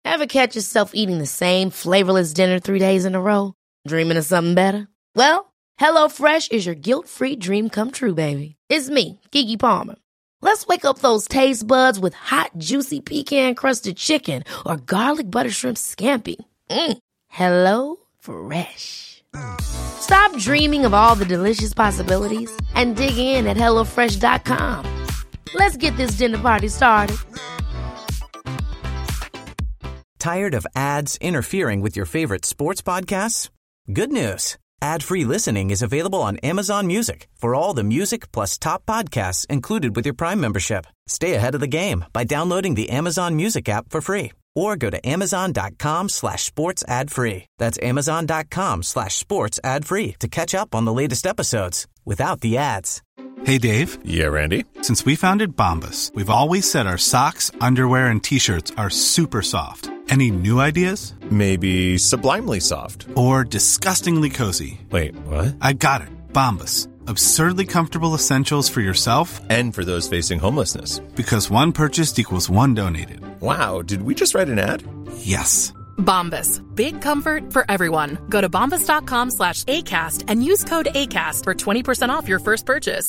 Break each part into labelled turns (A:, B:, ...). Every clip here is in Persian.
A: Ever catch yourself eating the same flavorless dinner 3 days in a row? Dreaming of something better? Well, HelloFresh is your guilt-free dream come true, baby. It's me, Keke Palmer. Let's wake up those taste buds with hot, juicy pecan-crusted chicken or garlic butter shrimp scampi. Hello Fresh. Stop dreaming of all the delicious possibilities and dig in at HelloFresh.com. Let's get this dinner party started.
B: Tired of ads interfering with your favorite sports podcasts? Good news. Ad-free listening is available on Amazon Music for all the music plus top podcasts included with your Prime membership. Stay ahead of the game by downloading the Amazon Music app for free or go to amazon.com/sports ad free. That's amazon.com/sports ad free to catch up on the latest episodes without the ads.
C: Hey, Dave.
D: Yeah, Randy.
C: Since we founded Bombas, we've always said our socks, underwear, and T-shirts are super soft. Any new ideas?
D: Maybe sublimely soft.
C: Or disgustingly cozy.
D: Wait, what?
C: I got it. Bombas. Absurdly comfortable essentials for yourself
D: and for those facing homelessness.
C: Because one purchased equals one donated.
D: Wow, did we just write an ad?
C: Yes.
E: Bombas. Big comfort for everyone. Go to bombas.com/ACAST and use code ACAST for 20% off your first purchase.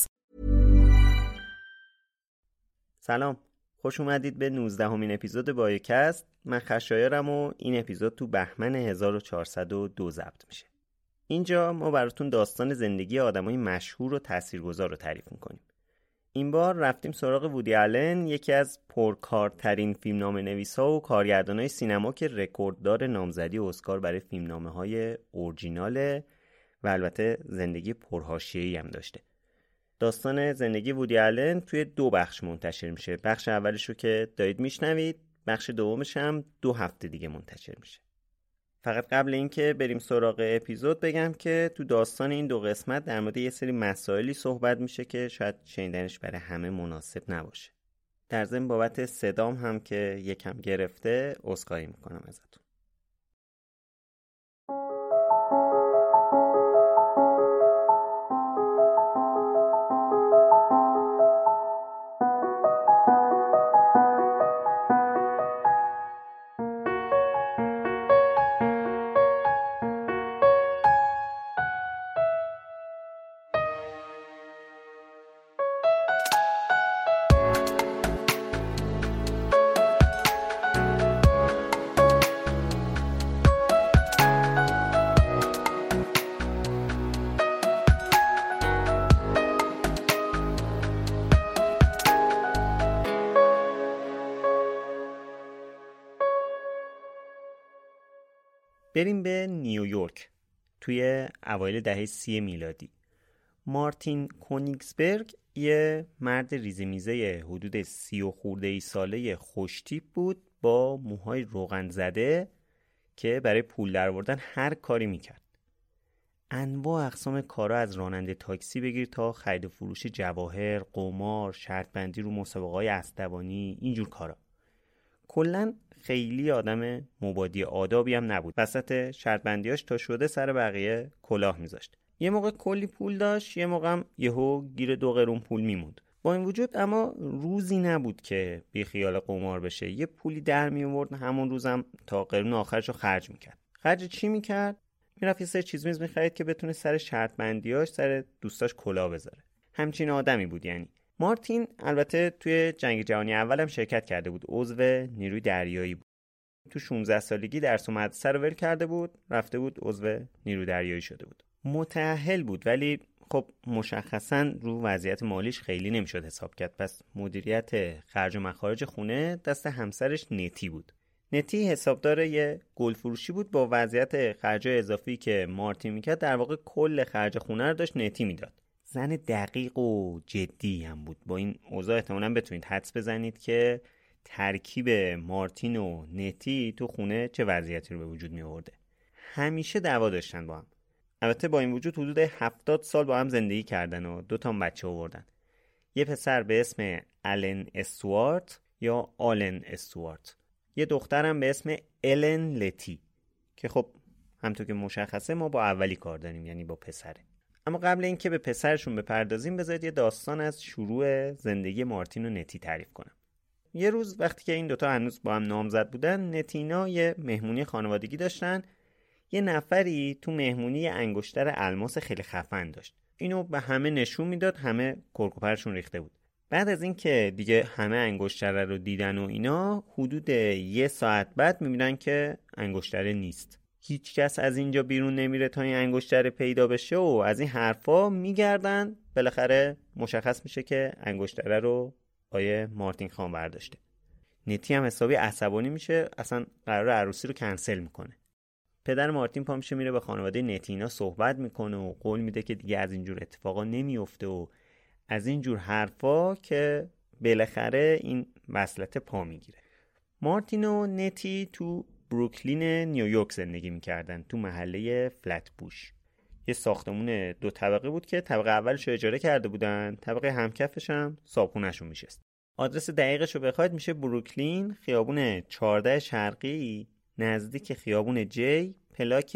F: سلام. خوش اومدید به 19مین اپیزود بایوکست. من خشایارم و این اپیزود تو بهمن 1402 ضبط میشه. اینجا ما براتون داستان زندگی آدمای مشهور و تاثیرگذار رو تعریف میکنیم. این بار رفتیم سراغ وودی آلن، یکی از پرکارترین فیلمنامه‌نویس‌ها و کارگردانای سینما که رکورددار نامزدی اسکار برای فیلمنامه‌های اورجیناله و البته زندگی پرحاشیه‌ای هم داشته. داستان زندگی وودی آلن توی 2 بخش منتشر میشه. بخش اولش رو که دارید میشنوید، بخش دومش هم 2 هفته دیگه منتشر میشه. فقط قبل اینکه بریم سراغ اپیزود بگم که تو داستان این 2 قسمت در مورد یه سری مسائلی صحبت میشه که شاید شنیدنش برای همه مناسب نباشه. در ضمن بابت صدام هم که یکم گرفته عذرخواهی میکنم ازتون. بریم به نیویورک. توی اوایل دهه 30 میلادی مارتین کونیگسبرگ یه مرد ریزمیزه حدود 30 خورده ای ساله خوشتیپ بود با موهای روغن زده که برای پول درآوردن هر کاری میکرد. انواع اقسام کارا از راننده تاکسی بگیر تا خرید و فروش جواهر، قمار، شرط بندی رو مسابقه‌های اسبدوانی، اینجور کارا. کلاً خیلی آدم مبادی آدابی هم نبود. وسط شرط بندیاش تا شده سر بقیه کلاه میذاشت. یه موقع کلی پول داشت، یه موقع هم یهو گیر 2 قرون پول میموند. با این وجود اما روزی نبود که بی خیال قمار بشه. یه پولی در می آورد، همون روزم تا قرون آخرشو خرج میکرد. خرج چی میکرد؟ میرفت یه سری چیز میز میخرید که بتونه سر شرط بندیاش سر دوستاش کلاه بذاره. همچین آدمی بود. یعنی مارتین البته توی جنگ جهانی اول هم شرکت کرده بود، عضو نیروی دریایی بود. تو 16 سالگی درس و مدرسه رو ول کرده بود، رفته بود عضو نیروی دریایی شده بود. متأهل بود ولی خب مشخصاً رو وضعیت مالیش خیلی نمیشد حساب کرد. پس مدیریت خرج و مخارج خونه دست همسرش نتی بود. نتی حسابدار یه گل فروشی بود. با وضعیت خرج اضافی که مارتین میکرد در واقع کل خرج خونه رو داشت نتی میداد. زن دقیق و جدی هم بود. با این اوضاع احتمالاً بتونید حدس بزنید که ترکیب مارتین و نتی تو خونه چه وضعیتی رو به وجود می آورده. همیشه دعوا داشتن با هم. البته با این وجود حدود 70 سال با هم زندگی کردن و 2 تا بچه آوردن. یه پسر به اسم آلن استوارت یا آلن استوارت. یه دخترم به اسم الن لتی که خب همونطور که مشخصه ما با اولی کار داریم، یعنی با پسره. اما قبل اینکه به پسرشون بپردازیم بذارید یه داستان از شروع زندگی مارتین و نتی تعریف کنم. یه روز وقتی که این دوتا هنوز با هم نامزد بودن، نتینا یه مهمونی خانوادگی داشتن. یه نفری تو مهمونی انگشتر الماس خیلی خفن داشت. اینو به همه نشون میداد، همه کرکوپرشون ریخته بود. بعد از این که دیگه همه انگشتره رو دیدن و اینا، حدود 1 ساعت بعد میبینن که انگشتره نیست. هیچ کس از اینجا بیرون نمیره تا این انگشتره پیدا بشه و از این حرفا میگردن. بالاخره مشخص میشه که انگشتره رو آیه مارتین خان برداشته. نتی هم حسابی عصبانی میشه، اصلا قرار عروسی رو کنسل میکنه. پدر مارتین پا میشه میره به خانواده نتینا صحبت میکنه و قول میده که دیگه از اینجور اتفاقا نمیفته و از اینجور حرفا که بالاخره این وصلت پا میگیره. مارتین و نتی تو بروکلین نیویورک زندگی میکردن، تو محله فلت بوش. یه ساختمون 2 طبقه بود که طبقه اولش رو اجاره کرده بودن، طبقه همکفش هم صابخونه‌شون میشست. آدرس دقیقش رو بخواید میشه بروکلین، خیابون 14 شرقی، نزدیک خیابون جی، پلاک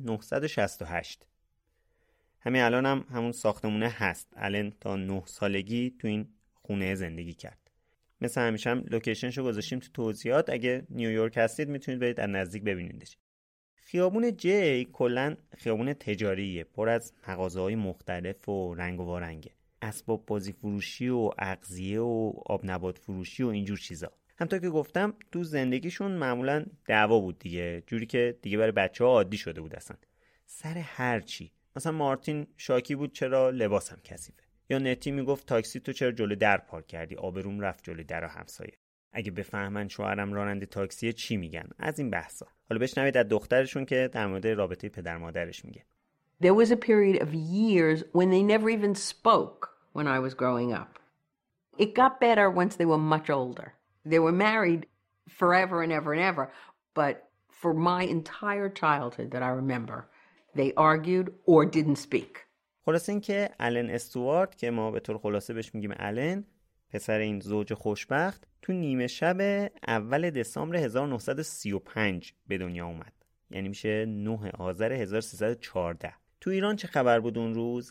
F: 968. همین الان هم همون ساختمونه هست. الان تا 9 سالگی تو این خونه زندگی کرد. مثل همیشه هم لوکیشنشو گذاشتیم تو توضیحات، اگه نیویورک هستید میتونید برید از نزدیک ببینیدش. خیابون جی کلن خیابون تجاریه، پر از مغازه‌های مختلف و رنگ و وارنگه. اسباب بازی فروشی و اغذیه و آب نبات فروشی و اینجور چیزا. همونطور که گفتم تو زندگیشون معمولا دعوا بود دیگه، جوری که دیگه برای بچه‌ها عادی شده بود اصلا. سر هر چی. مثلا مارتین شاکی بود چرا لباسم کثیفه، یا نتی میگفت تاکسی تو چرا جلوی در پارک کردی، آبروم رفت جلوی در همسایه. اگه بفهمن شوهرم راننده تاکسیه چی میگن، از این بحثا. حالا بشنوید از دخترشون که در مورد رابطه پدر مادرش میگه.
G: There was a period of years when they never even spoke when I was growing up. It got better once they were much older. They were married forever and ever and ever, but for my entire childhood that I remember, they argued or didn't speak.
F: خلاصه این که آلن استوارت که ما به طور خلاصه بهش میگیم آلن، پسر این زوج خوشبخت، تو نیمه شب اول دسامبر 1935 به دنیا اومد. یعنی میشه 9 آذر 1314. تو ایران چه خبر بود اون روز؟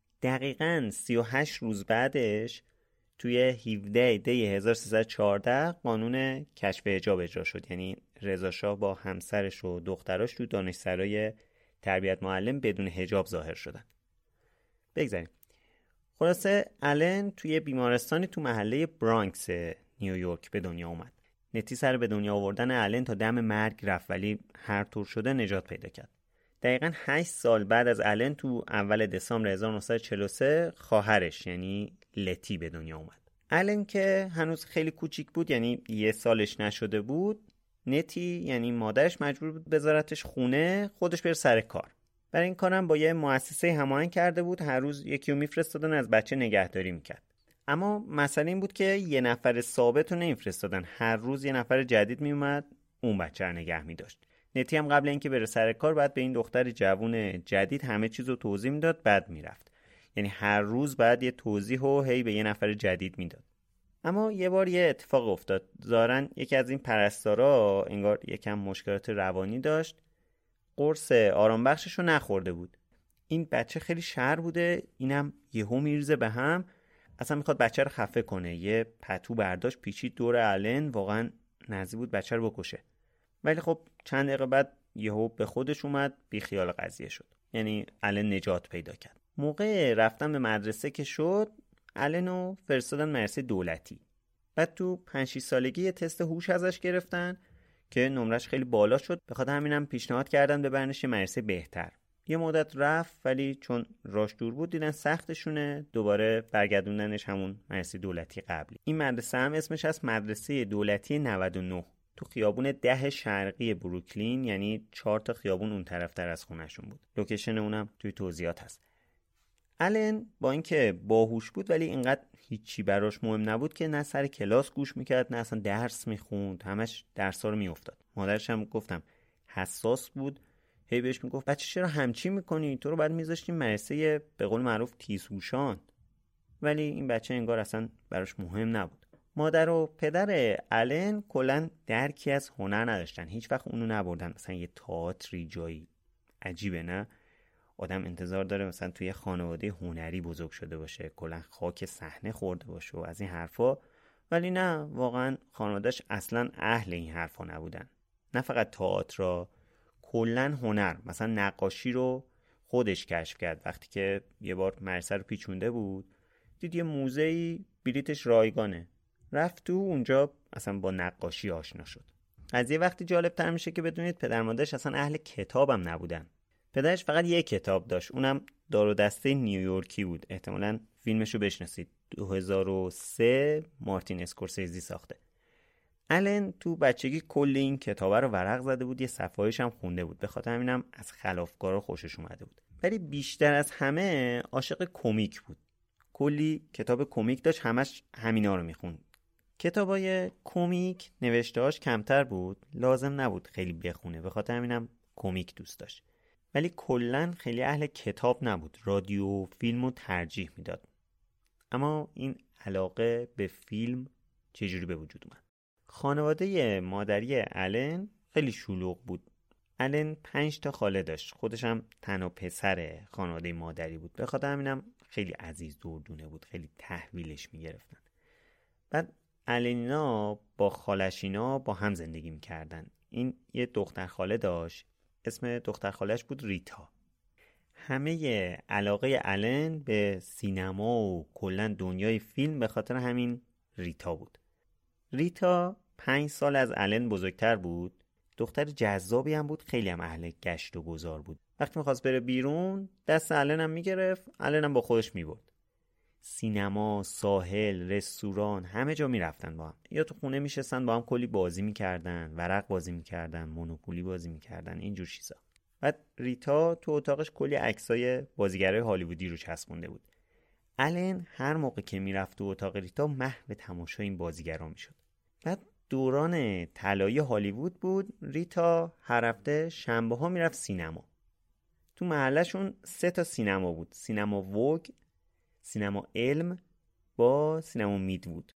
F: دقیقاً 38 روز بعدش توی 17 دی 1314 قانون کشف حجاب اجرا شد. یعنی رضا شاه با همسرش و دختراش تو دانشسرای تربیت معلم بدون حجاب ظاهر شدن. بگذاریم. خلاصه آلن توی بیمارستانی تو محله برانکس نیویورک به دنیا اومد. نتی سر به دنیا آوردن آلن تا دم مرگ رفت، ولی هر طور شده نجات پیدا کرد. دقیقاً 8 سال بعد از آلن تو اول دسامبر 1943 خواهرش یعنی لتی به دنیا اومد. آلن که هنوز خیلی کوچیک بود، یعنی 1 سالش نشده بود، نتی یعنی مادرش مجبور بود بذارتش خونه، خودش بره سر کار. برای این کارم با یه مؤسسه هماهنگ کرده بود، هر روز یکی رو میفرستادن از بچه نگهداری میکرد. اما مسئله این بود که یه نفر ثابت رو نمیفرستادن، هر روز یه نفر جدید میومد اون بچه رو نگه میداشت. نتی هم قبل اینکه بره سر کار بعد به این دختر جوون جدید همه چیز رو توضیح میداد، بعد میرفت. یعنی هر روز بعد یه توضیح و هی به یه نفر جدید میداد. اما یه بار یه اتفاق افتاد. ظاهراً یکی از این پرستارا انگار یکم مشکلات روانی داشت، قرص آرام بخشش رو نخورده بود. این بچه خیلی شر بوده، اینم یهو میریزه به هم، اصلا میخواد بچه رو خفه کنه. یه پتو برداشت پیچید دور آلن، واقعا نزدیک بود بچه رو بکشه. ولی خب چند دقیقه بعد یهو به خودش اومد، بی خیال قضیه شد. یعنی آلن نجات پیدا کرد. موقع رفتن به مدرسه که شد، آلن رو فرستادن مدرسه دولتی. بعد تو 5-6 سالگی یه تست هوش ازش گرفتن که نمرش خیلی بالا شد، به خاطر همینم پیشنهاد کردن ببرنش مدرسه بهتر. یه مدت رفت ولی چون راش دور بود دیدن سختشونه، دوباره برگردوندنش همون مدرسه دولتی قبلی. این مدرسه هم اسمش از مدرسه دولتی 99 تو خیابون 10 شرقی بروکلین، یعنی 4 تا خیابون اون طرفتر از خونهشون بود. لوکیشن اونم توی توضیحات هست. آلن با اینکه باهوش بود ولی اینقدر هیچی براش مهم نبود که نه سر کلاس گوش میکرد نه اصلا درس میخوند، همش درسا رو میافتاد. مادرش هم گفتم حساس بود، هی بهش میگفت بچه چرا همچی میکنی، تو رو بعد میذاشتیم مدرسه به قول معروف تیزهوشان. ولی این بچه انگار اصلا براش مهم نبود. مادر و پدر آلن کلا درکی از هنر نداشتن، هیچ وقت اونو نبردن مثلا یه تئاتری جایی. عجیبه نه؟ آدم انتظار داره مثلا توی خانواده هنری بزرگ شده باشه، کلا خاک صحنه خورده باشه و از این حرفا، ولی نه، واقعا خانواده‌اش اصلا اهل این حرفا نبودن. نه فقط تئاتر را، کلا هنر، مثلا نقاشی رو خودش کشف کرد. وقتی که یه بار مدرسه رو پیچونده بود، دید یه موزه‌ای بلیتش رایگانه، رفت تو، اونجا اصلا با نقاشی آشنا شد. قضیه وقتی جالب تر میشه که بدونید پدر مادرش اصلا اهل کتابم نبودن. پدرش فقط یک کتاب داشت، اونم دار و دسته نیویورکی بود. احتمالاً فیلمشو بشناسید، 2003 مارتین اسکورسیزی ساخته. آلن تو بچگی کل این کتابه رو ورق زده بود، یه صفحه‌ایش هم خونده بود، به خاطر همینم از خلافکارا خوشش اومده بود. ولی بیشتر از همه عاشق کمیک بود. کلی کتاب کمیک داشت، همش همینا رو میخوند. کتابای کمیک نوشته‌هاش کمتر بود، لازم نبود خیلی بخونه، به خاطر همینم کمیک دوست داشت. ولی کلاً خیلی اهل کتاب نبود، رادیو و فیلمو ترجیح میداد. اما این علاقه به فیلم چجوری به وجود اومد؟ خانواده مادری آلن خیلی شلوغ بود. آلن 5 تا خاله داشت، خودش هم تنها پسر خانواده مادری بود، به خاطر همینم خیلی عزیز دردونه بود، خیلی تحویلش میگرفتن. بعد آلنینا با خالشینا با هم زندگی میکردن. این یه دختر خاله داشت، اسم دختر خالش بود ریتا. همه علاقه آلن به سینما و کلا دنیای فیلم به خاطر همین ریتا بود. ریتا 5 سال از آلن بزرگتر بود، دختر جذابی هم بود، خیلی هم اهل گشت و گذار بود. وقتی میخواست بره بیرون دست آلن هم میگرفت، آلن هم با خودش میبرد. سینما، ساحل، رستوران، همه جا میرفتن با هم، یا تو خونه میشستن با هم کلی بازی میکردن، ورق بازی میکردن، مونوپولی بازی میکردن، اینجور چیزا. بعد ریتا تو اتاقش کلی عکسای بازیگرای هالیوودی رو چسبونده بود. آلن هر موقع که میرفت تو اتاق ریتا محو تماشای این بازیگرا میشد. بعد دوران طلایی هالیوود بود، ریتا هر هفته شنبه ها میرفت سینما. تو محلشون 3 تا سینما بود، سینما ووگ، سینما علم با سینما میدوود.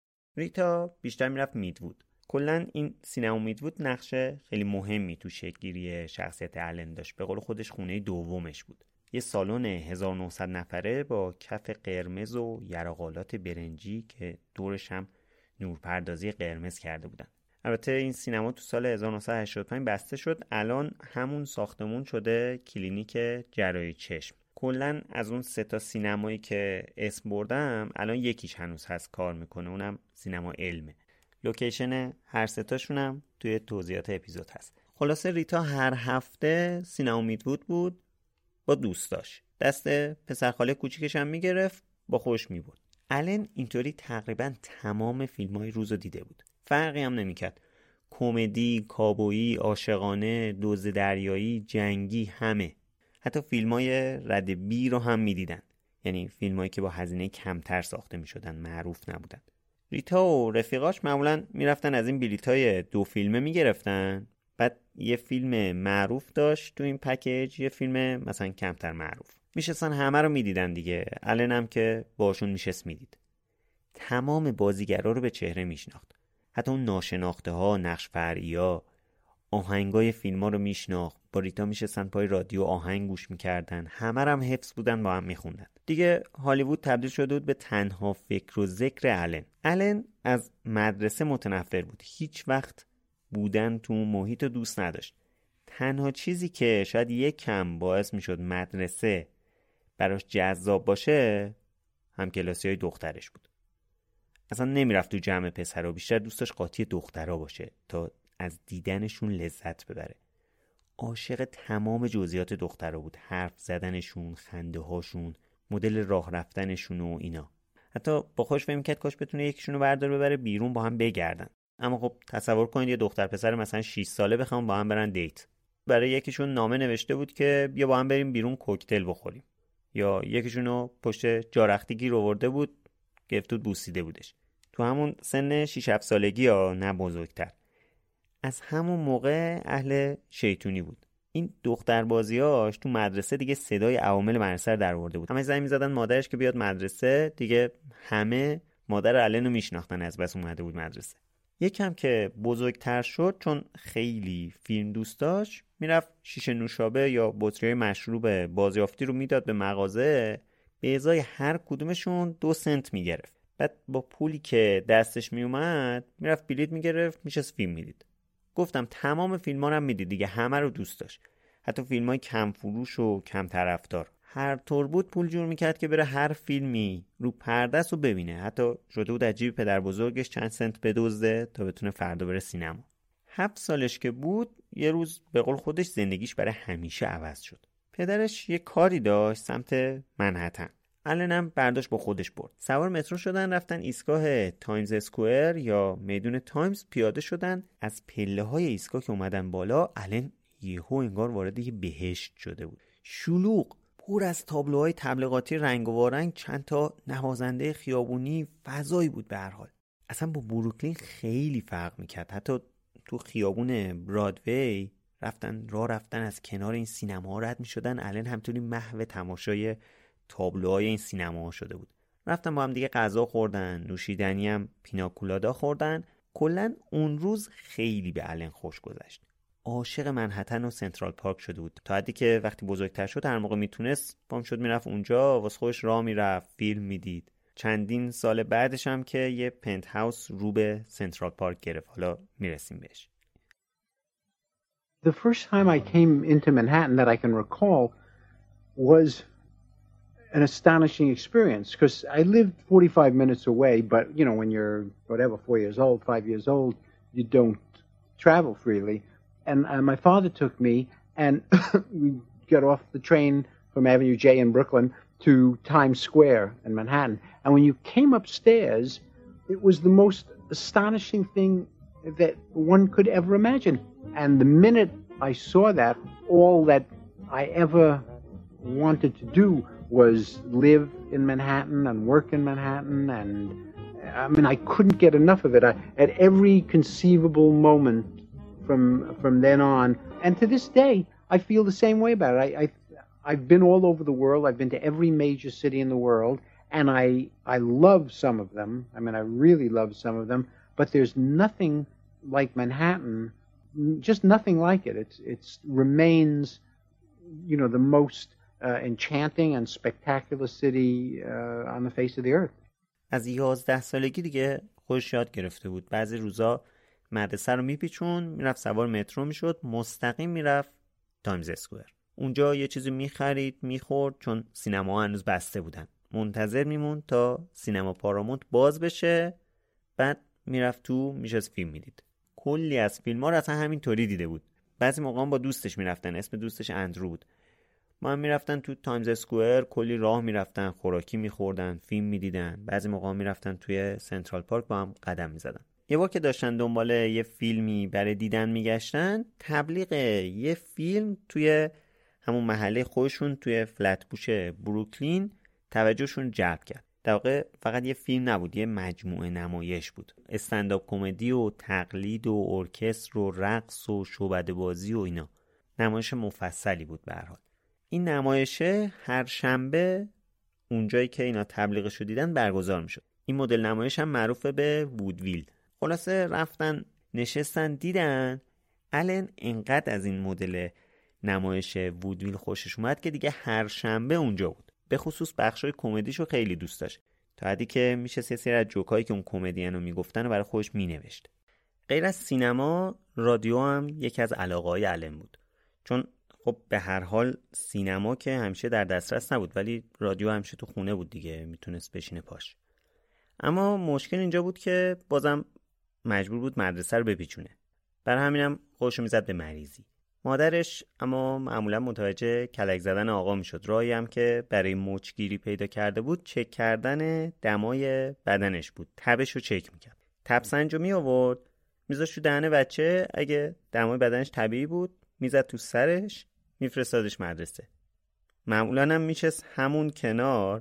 F: ریتا بیشتر میرفت میدوود. کلا این سینما میدوود نقش خیلی مهمی تو شکل‌گیری شخصیت آلن داشت. به قول خودش خونه دومش بود. یه سالن 1900 نفره با کف قرمز و یراقالات برنجی که دورش هم نورپردازی قرمز کرده بودن. البته این سینما تو سال 1985 بسته شد، الان همون ساختمون شده کلینیک جراحی چشم. کلا از اون 3 تا سینمایی که اسم بردم الان یکیش هنوز هست کار میکنه، اونم سینما علمه. لوکیشن هر 3 تاشون هم توی توضیحات اپیزود هست. خلاصه ریتا هر هفته سینما میدوود بود با دوستاش، دست پسرخاله کوچیکش هم میگرفت با خودش میبرد. آلن اینطوری تقریبا تمام فیلم‌های روزو دیده بود، فرقی هم نمیکرد. کمدی، کابویی، عاشقانه، دزد دریایی، جنگی، همه. حتی فیلم‌های رد بی رو هم میدیدن، یعنی فیلمایی که با هزینه کمتر ساخته میشدن، معروف نبودن. ریتا و رفیقاش معمولا میرفتن از این بلیط‌های 2 فیلمه میگرفتن، بعد یه فیلم معروف داشت تو این پکیج، یه فیلم مثلا کمتر معروف. میشستن همه رو میدیدن دیگه. آلن هم که باشون میشست میدید. تمام بازیگرا رو به چهره میشناخت. حتی اون ناشناخته ها، نقش فرعیا، آهنگای فیلم‌ها رو میشناخت. با ریتا میشستن پای رادیو آهنگ گوش میکردن. همه هم حفظ بودن، با هم میخوندن. دیگه هالیوود تبدیل شده بود به تنها فکر و ذکر آلن. آلن از مدرسه متنفر بود. هیچ وقت بودن تو محیط دوست نداشت. تنها چیزی که شاید یک کم باعث میشد مدرسه براش جذاب باشه همکلاسی‌های دخترش بود. اصلا نمیرفت تو جمع پسرها، بیشتر دوست داشت قاطی دخترها باشه تا از دیدنشون لذت ببره. عاشق تمام جزئیات دخترها بود، حرف زدنشون، خنده هاشون، مدل راه رفتنشون و اینا. حتی با خودش فکر می‌کرد کاش بتونه یکیشونو برداره ببره بیرون با هم بگردن. اما خب تصور کنید یه دختر پسر مثلا 6 ساله بخوام با هم برن دیت. برای یکیشون نامه نوشته بود که بیا با هم بریم بیرون کوکتل بخوریم، یا یکیشونو پشت جارختی گیر آورده بود، گرفت بود بوسیده بودش. تو همون سن 6-7 سالگی ها، نه بزرگتر. از همون موقع اهل شیطونی بود. این دختر بازیاش تو مدرسه دیگه صدای عوامل مدرسه رو در آورده بود. همه زنگ می‌زدن مادرش که بیاد مدرسه، دیگه همه مادر آلن رو میشناختن از بس اومده بود مدرسه. یکم که بزرگتر شد، چون خیلی فیلم دوست داشت، میرفت شیشه نوشابه یا بطری مشروب بازیافتی رو میداد به مغازه، به ازای هر کدومشون 2 سنت میگرفت. بعد با پولی که دستش میومد میرفت بلیط میگرفت میشست فیلم میدید. گفتم تمام فیلم‌ها رو میدید دیگه، همه رو دوست داشت، حتی فیلم‌های کم فروش و کم طرفدار. هر طور بود پول جور میکرد که بره هر فیلمی رو پرده رو ببینه. حتی شده بود عجیب پدر بزرگش چند سنت بدزده تا بتونه فردا بره سینما. 7 سالش که بود یه روز به قول خودش زندگیش برای همیشه عوض شد. پدرش یه کاری داشت سمت منهتن. آلنم برداشت با خودش برد. سوار مترو شدن، رفتن ایستگاه تایمز اسکوئر یا میدون تایمز، پیاده شدن. از پله‌های ایستگاه که اومدن بالا، آلن یهو انگار وارد یه بهشت شده بود. شلوغ، پر از تابلوهای تبلیغاتی رنگ و رنگ، چند تا نوازنده خیابونی، فضایی بود. به هر حال اصلا با بروکلین خیلی فرق میکرد. حتی تو خیابون برادوی رفتن از کنار این سینماها رد میشدن. آلن همطوری محو تماشای تابلوهای این سینماها شده بود. رفتن با هم دیگه غذا خوردن، نوشیدنی هم پیناکولادا خوردن. کلا اون روز خیلی به آلن خوش گذشت. عاشق منهتن و سنترال پارک شده بود، تا حدی که وقتی بزرگتر شد هر موقع میتونست پام شد میرفت اونجا، واسه خودش راه میرفت، فیلم میدید. چندین سال بعدش هم که یه پنت هاوس رو به سنترال پارک گرفت. حالا میرسیم بهش.
H: The first time I came into Manhattan that I can recall was an astonishing experience because I lived 45 minutes away, but you know, when you're whatever 4 years old, 5 years old, you don't travel freely. And my father took me, and we got off the train from Avenue J in Brooklyn to Times Square in Manhattan. And when you came upstairs, it was the most astonishing thing that one could ever imagine. And the minute I saw that, all that I ever wanted to do was live in Manhattan and work in Manhattan. And I mean, I couldn't get enough of it. At every conceivable moment from then on, and to this day, I feel the same way about it. I've been all over the world. I've been to every major city in the world, and I love some of them. I mean, I really love some of them, but there's nothing like Manhattan, just nothing like it. It remains, you know, the most enchanting and spectacular city on the face of the earth.
F: از 11 سالگی دیگه خودش یاد گرفته بود. بعضی روزا مدرسه رو میپیچون، میرفت سوار مترو میشد، مستقیم میرفت تایمز اسکوئر. اونجا یه چیزی میخرید، میخورد، چون سینما هنوز بسته بودن. منتظر میموند تا سینما پارامونت باز بشه، بعد میرفت تو میشست فیلم میدید. کلی از فیلم‌ها رو اصلا همینطوری دیده بود. بعضی موقعا با دوستش میرفتن، اسم دوستش اندرو بود. ما هم میرفتن تو تایمز اسکوئر، کلی راه میرفتن، خوراکی میخوردن، فیلم میدیدن. بعضی موقعا میرفتن توی سنترال پارک با هم قدم میزدن. یه بار که داشتن دنبال یه فیلمی برای دیدن میگشتن، تبلیغ یه فیلم توی همون محله خودشون توی فلتبوش بروکلین توجهشون جلب کرد. در واقع فقط یه فیلم نبود، یه مجموعه نمایش بود. استندآپ کمدی و تقلید و ارکستر و رقص و شعبده بازی و اینا. نمایش مفصلی بود به هر حال. این نمایشه هر شنبه اونجایی که اینا تبلیغشو دیدن برگزار میشد. این مدل نمایش هم معروفه به وودویل. خلاصه رفتن نشستن دیدن. آلن انقدر از این مدل نمایش وودویل خوشش اومد که دیگه هر شنبه اونجا بود. به خصوص بخشای کمدیشو خیلی دوست داشت، تا حدی که میشه یه سری از جوکایی که اون کمدینو میگفتن و برای خودش مینوشت. غیر از سینما، رادیو هم یکی از علاقه‌های آلن بود. چون خب به هر حال سینما که همیشه در دسترس نبود، ولی رادیو همیشه تو خونه بود دیگه، میتونست بشینه پاش. اما مشکل اینجا بود که بازم مجبور بود مدرسه رو بپیچونه. برای همینم خودشو میزد به مریضی. مادرش اما معمولا متوجه کلک زدن آقا میشد. راهی هم که برای موچگیری پیدا کرده بود چک کردن دمای بدنش بود. تبش رو چک میکرد. تب سنجو می آورد، میذاشت تو دهن بچه، اگه دمای بدنش طبیعی بود میزد تو سرش، میفرستادش مدرسه. معمولا هم میشست همون کنار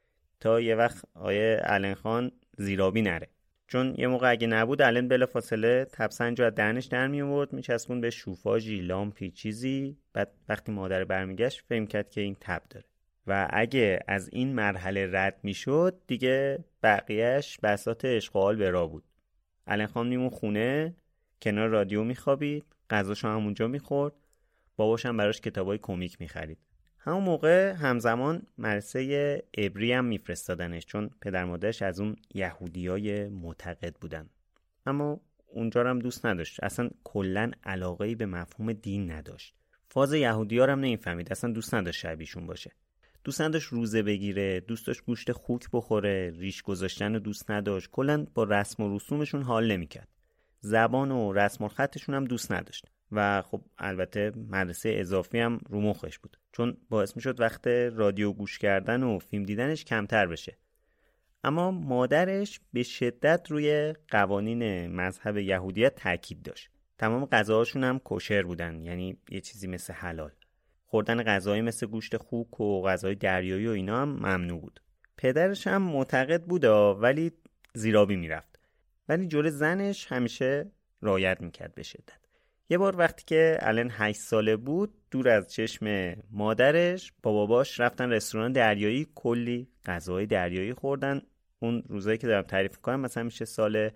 F: تا یه وقت آیه آلن خان زیرابی نره. چون یه موقع اگه نبود آلن بلافاصله تبسنجو از دهنش در می آورد، میچسبون به شوفاژی، لامپی، چیزی. بعد وقتی مادر برمیگشت فهم کرد که این تب داره و اگه از این مرحله رد میشد دیگه بقیهش بساط اشغال به راه بود. آلن خان میمون خونه، کنار رادیو میخوابید، غذاشو همونجا میخورد، باباش هم براش کتابای کمیک میخرید. همون موقع همزمان مدرسه عبری هم میفرستادنش، چون پدر مادرش از اون یهودیای معتقد بودن. اما اونجا هم دوست نداشت، اصلا کلن علاقه‌ای به مفهوم دین نداشت. فاز یهودی‌ها هم نمیفهمید، اصلا دوست نداشت شبیهشون باشه. دوست نداشت روزه بگیره، دوست داشت گوشت خوک بخوره، ریش گذاشتن رو دوست نداشت، کلاً با رسم و رسومشون حال نمی‌کرد. زبان و رسم الخطشون هم دوست نداشت و خب البته مدرسه اضافی هم رو مخش بود، چون باعث می‌شد وقت رادیو گوش کردن و فیلم دیدنش کمتر بشه. اما مادرش به شدت روی قوانین مذهب یهودیت تاکید داشت. تمام غذاهاشون هم کوشر بودن، یعنی یه چیزی مثل حلال. خوردن غذایی مثل گوشت خوک و غذای دریایی و اینا هم ممنوع بود. پدرش هم معتقد بود ولی زیرابی میرفت. ولی جلوی زنش همیشه رعایت میکرد به شدت. یه بار وقتی که الان 8 ساله بود، دور از چشم مادرش با باباش رفتن رستوران دریایی، کلی غذای دریایی خوردن. اون روزایی که دارم تعریف میکنم مثلا میشه سال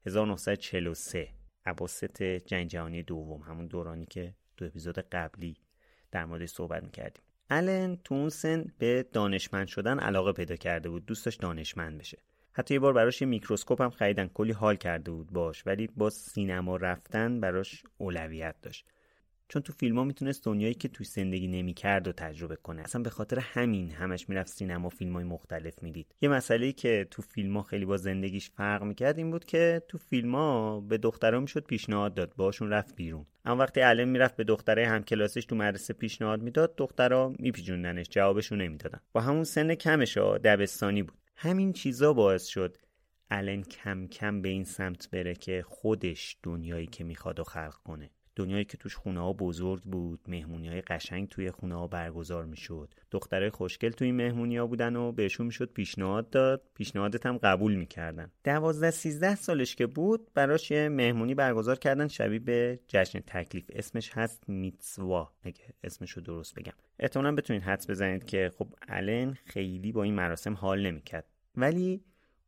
F: 1943، اواسط جنگ جهانی دوم، همون دورانی که تو اپیزود قبلی در موردش صحبت میکردیم. الن تو اون سن به دانشمند شدن علاقه پیدا کرده بود، دوست داشت دانشمند بشه. حتی یه بار براش یه میکروسکوپ هم خریدن، کلی حال کرده بود باش، ولی با سینما رفتن براش اولویت داشت، چون تو فیلم‌ها میتونست دنیایی که توی زندگی نمی‌کرد و تجربه کنه. اصلا به خاطر همین همش میرفت سینما، فیلم‌های مختلف میدید. یه مسئله‌ای که تو فیلم‌ها خیلی با زندگیش فرق می‌کرد این بود که تو فیلم‌ها به دخترها میشد پیشنهاد داد، باشون رفت بیرون. اما وقتی علم میرفت به دختره همکلاسیش تو مدرسه پیشنهاد میداد، دخترها میپیچوندنش، جوابشون نمیدادن. با همون سن کمش دبستانی بود. همین چیزا باعث شد علن کم کم به این سمت بره که خودش دنیایی که میخواد و خلق کنه. دنیایی که توش خونه‌ها بزرگ بود، مهمونی‌های قشنگ توی خونه‌ها برگزار میشد، دخترای خوشگل توی این مهمونی‌ها بودن و بهشون میشد پیشنهاد داد، پیشنهادت هم قبول میکردن. 12-13 سالش که بود براش یه مهمونی برگزار کردن شبیه به جشن تکلیف، اسمش هست میتسوا، اگه اسمشو درست بگم. احتمالاً بتونید حدس بزنید که خب علن خیلی با این مراسم حال نمیکرد، ولی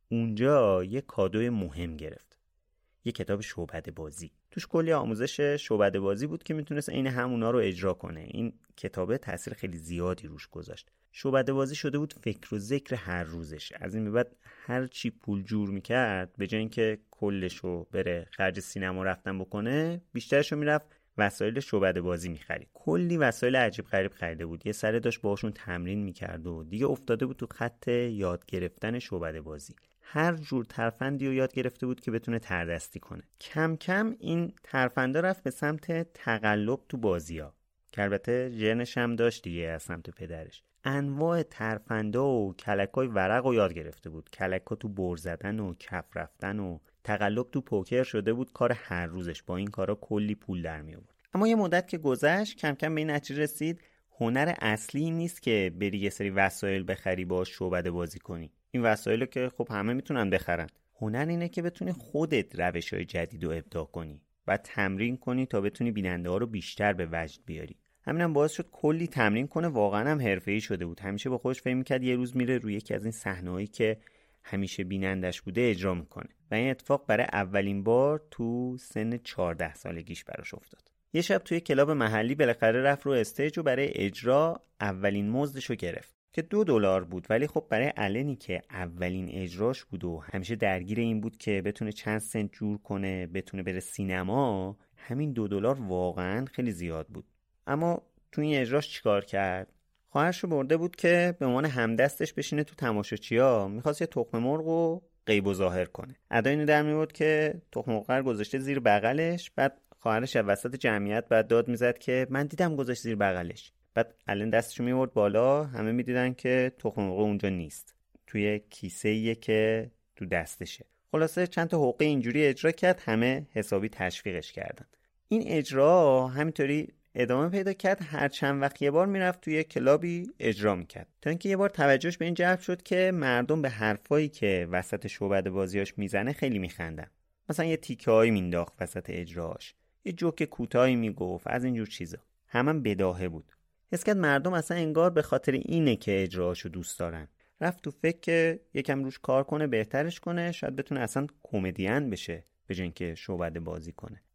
F: اونجا یه کادو مهم گرفت، یه کتاب شعبده بازی. توش کلی آموزش شعبده بازی بود که میتونست عین همونا رو اجرا کنه. این کتابه تاثیر خیلی زیادی روش گذاشت. شعبده بازی شده بود فکر و ذکر هر روزش. از این به بعد هر چی پول جور میکرد، به جای اینکه کلشو بره خرج سینما رفتن بکنه، بیشترشو میرفت وسایل شعبده بازی میخرید. کلی وسایل عجیب غریب خریده بود. یه سره داشت باهاشون تمرین میکرد و دیگه افتاده بود تو خط یاد گرفتن شعبده بازی. هر جور ترفندی رو یاد گرفته بود که بتونه تردستی کنه. کم کم این ترفندا رفت به سمت تقلب تو بازی‌ها، که البته ژنش هم داشت دیگه از سمت پدرش. انواع ترفندا و کلکای ورق رو یاد گرفته بود. کلکا تو بر زدن و کف رفتن و تقلب تو پوکر شده بود کار هر روزش. با این کارا کلی پول در می آورد. اما یه مدت که گذشت، کم کم به این نتیجه رسید هنر اصلی نیست که بری یه سری وسایل بخری باهاش شعبده بازی کنی. این وسایلو که خب همه میتونن بخرن. هنر اینه که بتونی خودت روش‌های جدید رو ابداع کنی و تمرین کنی تا بتونی بیننده‌ها رو بیشتر به وجد بیاری. همینم باعث شد کلی تمرین کنه، واقعا هم حرفه‌ای شده بود. همیشه با خودش فکر می‌کرد یه روز میره روی یکی از این صحنه‌هایی که همیشه بینندش بوده اجرا میکنه و این اتفاق برای اولین بار تو سن 14 سالگیش براش افتاد. یه شب توی کلاب محلی بالاخره رفت رو استیج و برای اجرا اولین مزدشو گرفت که $2 بود، ولی خب برای علنی که اولین اجراش بود و همیشه درگیر این بود که بتونه چند سنت جور کنه بتونه بره سینما، همین $2 واقعا خیلی زیاد بود. اما تو این اجراش چیکار کرد؟ خواهرشو برده بود که به عنوان همدستش بشینه تو تماشاچی‌ها، می‌خواست یه تخم مرغ رو غیب و ظاهر کنه. ادا اینو در می‌آورد که تخم مرغ رو گذاشته زیر بغلش، بعد خواهرش وسط جمعیت بعد داد میزد که من دیدم گذاشت زیر بغلش. بعد الان دستشو می‌آورد بالا، همه می‌دیدن که تخم مرغ اونجا نیست، توی کیسه‌ایه که تو دستشه. خلاصه چند تا حقه اینجوری اجرا کرد، همه حسابی تشویقش کردن. این اجرا همینطوری ادامه پیدا کرد، هر چند وقت یه بار میرفت توی کلابی اجرا میکرد، تا اینکه یه بار توجهش به این جلب شد که مردم به حرفایی که وسط شعبده بازیاش میزنه خیلی میخندن. مثلا یه تیکه‌ای مینداخت وسط اجراش، یه جوک کوتاهی میگفت، از اینجور چیزا. همون بداهه بود. حس کرد مردم اصلا انگار به خاطر اینه که اجراشو دوست دارن. رفت تو فکر که یکم روش کار کنه، بهترش کنه، شاید بتونه اصلا کمدین بشه به جای اینکه شعبده بازی کنه.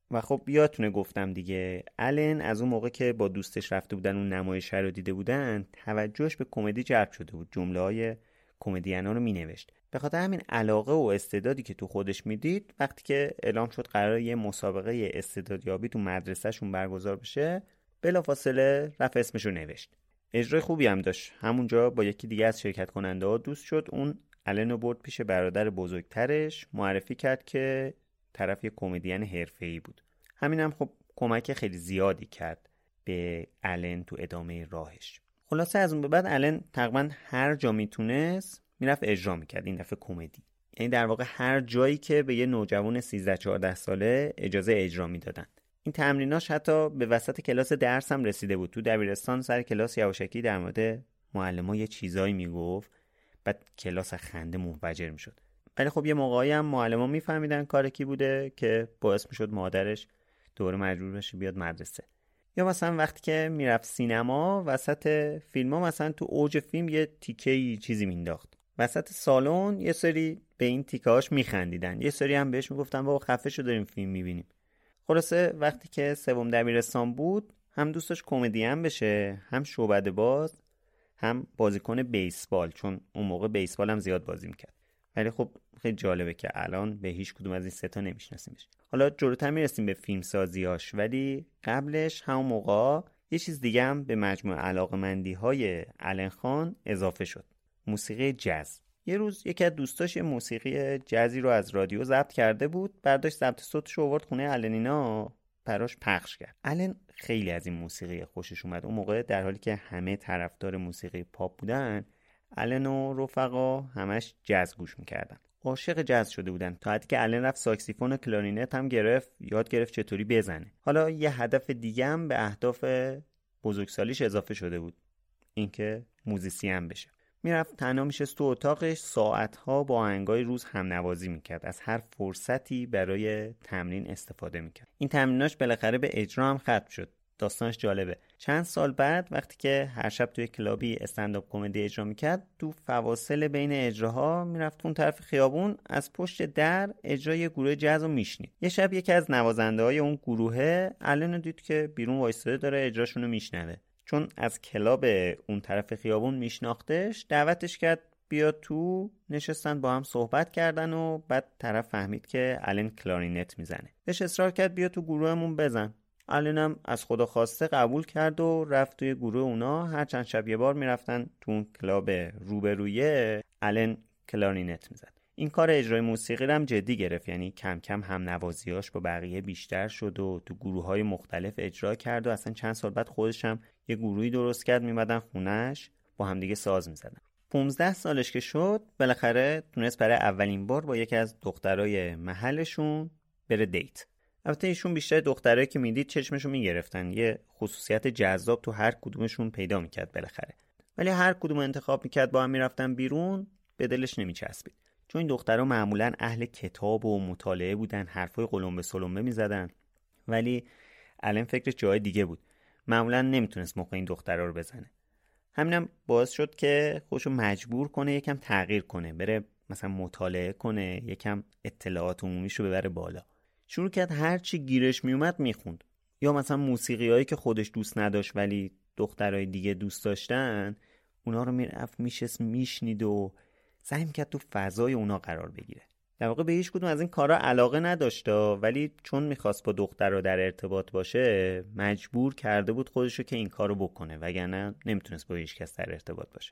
F: و خب یادتونه گفتم دیگه، آلن از اون موقع که با دوستش رفته بودن اون نمایش رو دیده بودن توجهش به کمدی جلب شده بود، جمله‌های کمدینا رو مینوشت. به خاطر همین علاقه و استعدادی که تو خودش میدید، وقتی که اعلام شد قراره یه مسابقه استعدادیابی تو مدرسه‌شون برگزار بشه، بلافاصله رفت اسمشو نوشت. اجرای خوبی هم داشت. همونجا با یکی دیگه از شرکت کننده ها دوست شد. اون آلن رو برد پیش برادر بزرگترش، معرفی کرد که طرف یه کمدین حرفه‌ای بود. همینم خب کمک خیلی زیادی کرد به آلن تو ادامه راهش. خلاصه از اون به بعد آلن تقریبا هر جا میتونست میرفت اجرا میکرد، این دفعه کمدی. یعنی در واقع هر جایی که به یه نوجوان 13-14 ساله اجازه اجرا میدادن. این تمریناش حتی به وسط کلاس درس هم رسیده بود. تو دبیرستان سر کلاس یواشکی در مورد معلم‌ها یه چیزایی میگفت، بعد کلاس خنده منفجر میشد. ولی خب یه موقعی هم معلم‌ها میفهمیدن کار کی بوده که باعث میشد مادرش دوباره مجبور بشه بیاد مدرسه. یا مثلا وقتی که میرفت سینما، وسط فیلم‌ها مثلا تو اوج فیلم یه تیکه‌ای چیزی مینداخت، وسط سالن یه سری به این تیکه‌هاش میخندیدن، یه سری هم بهش میگفتن بابا خفه شو داریم فیلم میبینیم. خلاصه وقتی که سوم دبیرستان بود، هم دوستش کمدین بشه، هم شعبده باز، هم بازیکن بیسبال، چون اون موقع بیسبال هم زیاد بازی میکرد. ولی خب خیلی جالبه که الان به هیچ کدوم از این سه تا نمیشناسیمش. حالا جلوتر میرسیم به فیلم سازیاش، ولی قبلش همون موقع یه چیز دیگه هم به مجموع علاقمندی‌های آلن خان اضافه شد: موسیقی جاز. یه روز یکی از دوستاش یه موسیقی جزی رو از رادیو ضبط کرده بود، برداشت ضبط صوتش رو آورد خونه آلنینا، براش پخش کرد. آلن خیلی از این موسیقی خوشش اومد. اون موقع در حالی که همه طرفدار موسیقی پاپ بودن، آلن و رفقا همش جاز گوش میکردن. عاشق جاز شده بودن، تا حدی که آلن رفت ساکسیفون و کلارینت هم گرفت، یاد گرفت چطوری بزنه. حالا یه هدف دیگه هم به اهداف بزرگسالیش اضافه شده بود، اینکه موزیسین بشه. میرفت تنها میشست تو اتاقش، ساعتها با آهنگای روز هم نوازی میکرد، از هر فرصتی برای تمرین استفاده میکرد. این تمریناش بالاخره به اجرا هم ختم شد. داستانش جالبه. چند سال بعد وقتی که هر شب توی کلابی استندآپ کمدی اجرا میکرد، تو فواصل بین اجراها میرفت اون طرف خیابون، از پشت در اجرای گروه جاز رو میشنید. یه شب یکی از نوازنده‌های اون گروه آلن رو دید که بیرون وایساده داره اجراشون رو میشنوه. چون از کلاب اون طرف خیابون میشناختش، دعوتش کرد بیاد تو. نشستن با هم صحبت کردن و بعد طرف فهمید که آلن کلارینت میزنه. بهش اصرار کرد بیا تو گروهمون بزن. آلن هم از خدا خواسته قبول کرد و رفت توی گروه اونا. هر چند شب یه بار میرفتن تو اون کلاب روبرویه، آلن کلارینت میزد. این کار اجرای موسیقی رو هم جدی گرفت، یعنی کم کم هم نوازیاش با بقیه بیشتر شد و تو گروه‌های مختلف اجرا کرد و اصلا چند سال بعد خودش هم یه گروهی درست کرد، میمدن خونش با هم دیگه ساز میزدن. 15 سالش که شد، بالاخره تونست برای اولین بار با یکی از دخترای محلشون بره دیت. البته ایشون بیشتر دخترایی که میدید چشمشون میگرفتن، یه خصوصیت جذاب تو هر کدومشون پیدا میکرد بالاخره. ولی هر کدوم انتخاب میکرد با هم میرفتن بیرون، به دلش نمیچسبید. چون این دخترها معمولاً اهل کتاب و مطالعه بودن، حرفای قلمبه سلمبه میزدن، ولی آلن فکرش جای دیگه بود. معمولاً نمیتونست موقع این دخترها رو بزنه. همینم باعث شد که خودشو مجبور کنه یکم تغییر کنه، بره مثلا مطالعه کنه، یکم اطلاعات عمومیشو ببره بالا. شروع کرد هر چی گیرش میومد میخوند، یا مثلا موسیقیایی که خودش دوست نداشت ولی دخترای دیگه دوست داشتن، اونا رو میرفت میشست میشنید و سعی میکرد تو فضای اونا قرار بگیره. در واقع به هیچ کدوم از این کارا علاقه نداشت، ولی چون میخواست با دخترها در ارتباط باشه، مجبور کرده بود خودشو که این کارو بکنه، وگرنه نمیتونست با هیچ کس در ارتباط باشه.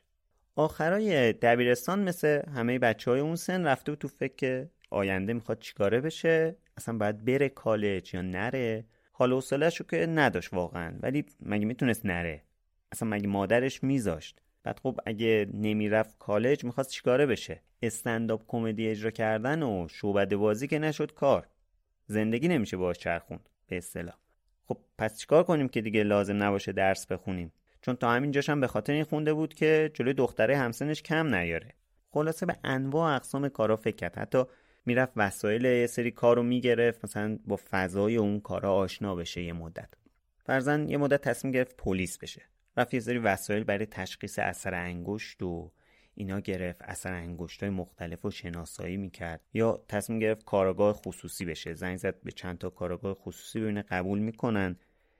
F: آخرای دبیرستان مثل همه بچهای اون سن رفته بود تو فکر که آینده میخواد چیکاره بشه، اصلا باید بره کالج یا نره. حال و حوصله‌شو که نداشت واقعا، ولی مگه میتونست نره؟ اصلا مگه مادرش میذاشت؟ بعد خب اگه نمیرفت کالج میخواست چیکاره بشه؟ استندآپ کمدی اجرا کردن و شعبده بازی که نشد کار، زندگی نمیشه باهاش چرخوند به اصطلاح. خب پس چیکار کنیم که دیگه لازم نباشه درس بخونیم؟ چون تا همین جاش هم به خاطر این خونده بود که جلوی دختره همسنش کم نیاره. خلاصه به انواع اقسام کارا فکر کرد، حتی میرفت وسایل یه سری کارو میگرفت، مثلا با فضای اون کارا آشنا بشه یه مدت. فرضاً یه مدت تصمیم گرفت پلیس بشه. رفت یه سری وسایل برای تشخیص اثر انگشت و اینا گرفت، اثر انگشتای مختلف رو شناسایی میکرد، یا تصمیم گرفت کارآگاه خصوصی بشه، زنگ زد به چند تا کارآگاه خصوصی ببینه قبول میکنن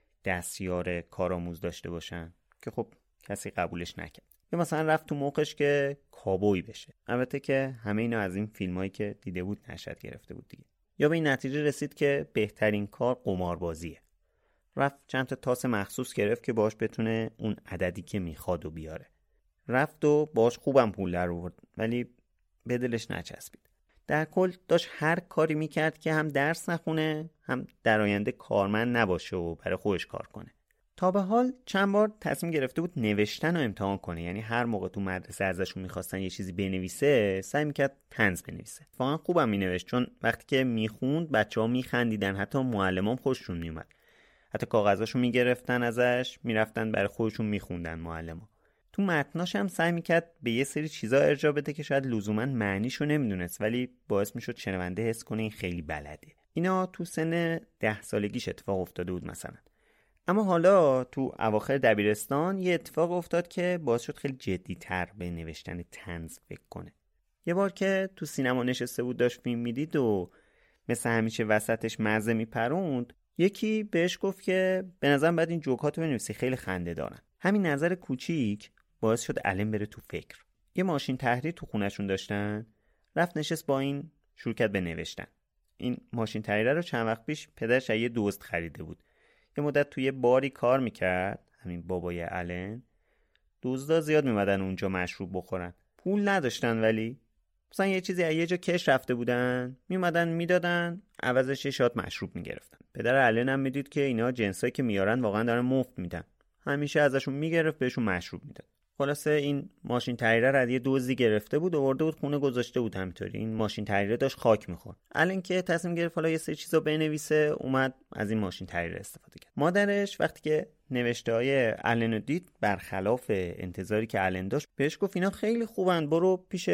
F: دستیار کارآموز داشته باشن، که خب کسی قبولش نکرد. یا مثلا رفت تو موقعش که کابوی بشه. البته که همه اینا از این فیلمایی که دیده بود نشد گرفته بود دیگه. یا به این نتیجه رسید که بهترین کار قماربازیه. رفت چند تا تاس مخصوص گرفت که باش بتونه اون عددی که میخواد و بیاره. رفت و باش خوبم پول در آورد، ولی به دلش نچسبید. در کل داشت هر کاری میکرد که هم درس نخونه، هم در آینده کارمند نباشه و برای خودش کار کنه. تا به حال چند بار تصمیم گرفته بود نوشتن رو امتحان کنه، یعنی هر موقع تو مدرسه ازشون میخواستن یه چیزی بنویسه سعی میکرد طنز بنویسه. واقعا خوبم مینوشت، چون وقتی که میخوند بچه‌ها میخندیدن، حتی معلمام خوششون میومد. حتی کاغذاشو میگرفتن ازش، میرفتن برای خودشون میخوندن معلما. تو متناش هم سعی میکرد به یه سری چیزا ارجاع بده که شاید لزوما معنیشو نمیدونست، ولی باعث میشد شنونده حس کنه این خیلی بلده. اینا تو سن 10 سالگیش اتفاق افتاده بود مثلا. اما حالا تو اواخر دبیرستان یه اتفاق افتاد که باعث شد خیلی جدی‌تر به نوشتن طنز فکر کنه. یه بار که تو سینما نشسته بود داشت فیلم میدید و مثل همیشه وسطش مزه میپروند، یکی بهش گفت که به نظرم باید این جوکاتو بنویسی، خیلی خنده دارن. همین نظر کوچیک باعث شد الن بره تو فکر. یه ماشین تحریر تو خونه‌شون داشتن، رفت نشست با این شروع کرد به نوشتن. این ماشین تحریر رو چند وقت پیش پدرش یه دوست خریده بود. یه مدت توی باری کار میکرد، همین بابای الن. دزدا زیاد میمدن اونجا مشروب بخورن. پول نداشتن، ولی مثلا یه چیزی یه جا کش رفته بودن، میمدن میدادن، عوضش یه شات مشروب میگرفتن. پدر الن هم میدید که اینا جنسایی که میارن واقعا دارن مفت میدن. همیشه ازشون میگرفت، بهشون مشروب میداد. خلاصه این ماشین تحریره رو از یه دزدی گرفته بود، آورده بود خونه گذاشته بود همینطوری. این ماشین تحریره داشت خاک میخورد. الان که تصمیم گرفت حالا یه سری چیزا بنویسه، اومد از این ماشین تحریره استفاده کرد. مادرش وقتی که نوشته‌های الن رو دید، برخلاف انتظاری که الن داشت، بهش گفت اینا خیلی خوبن، برو پیش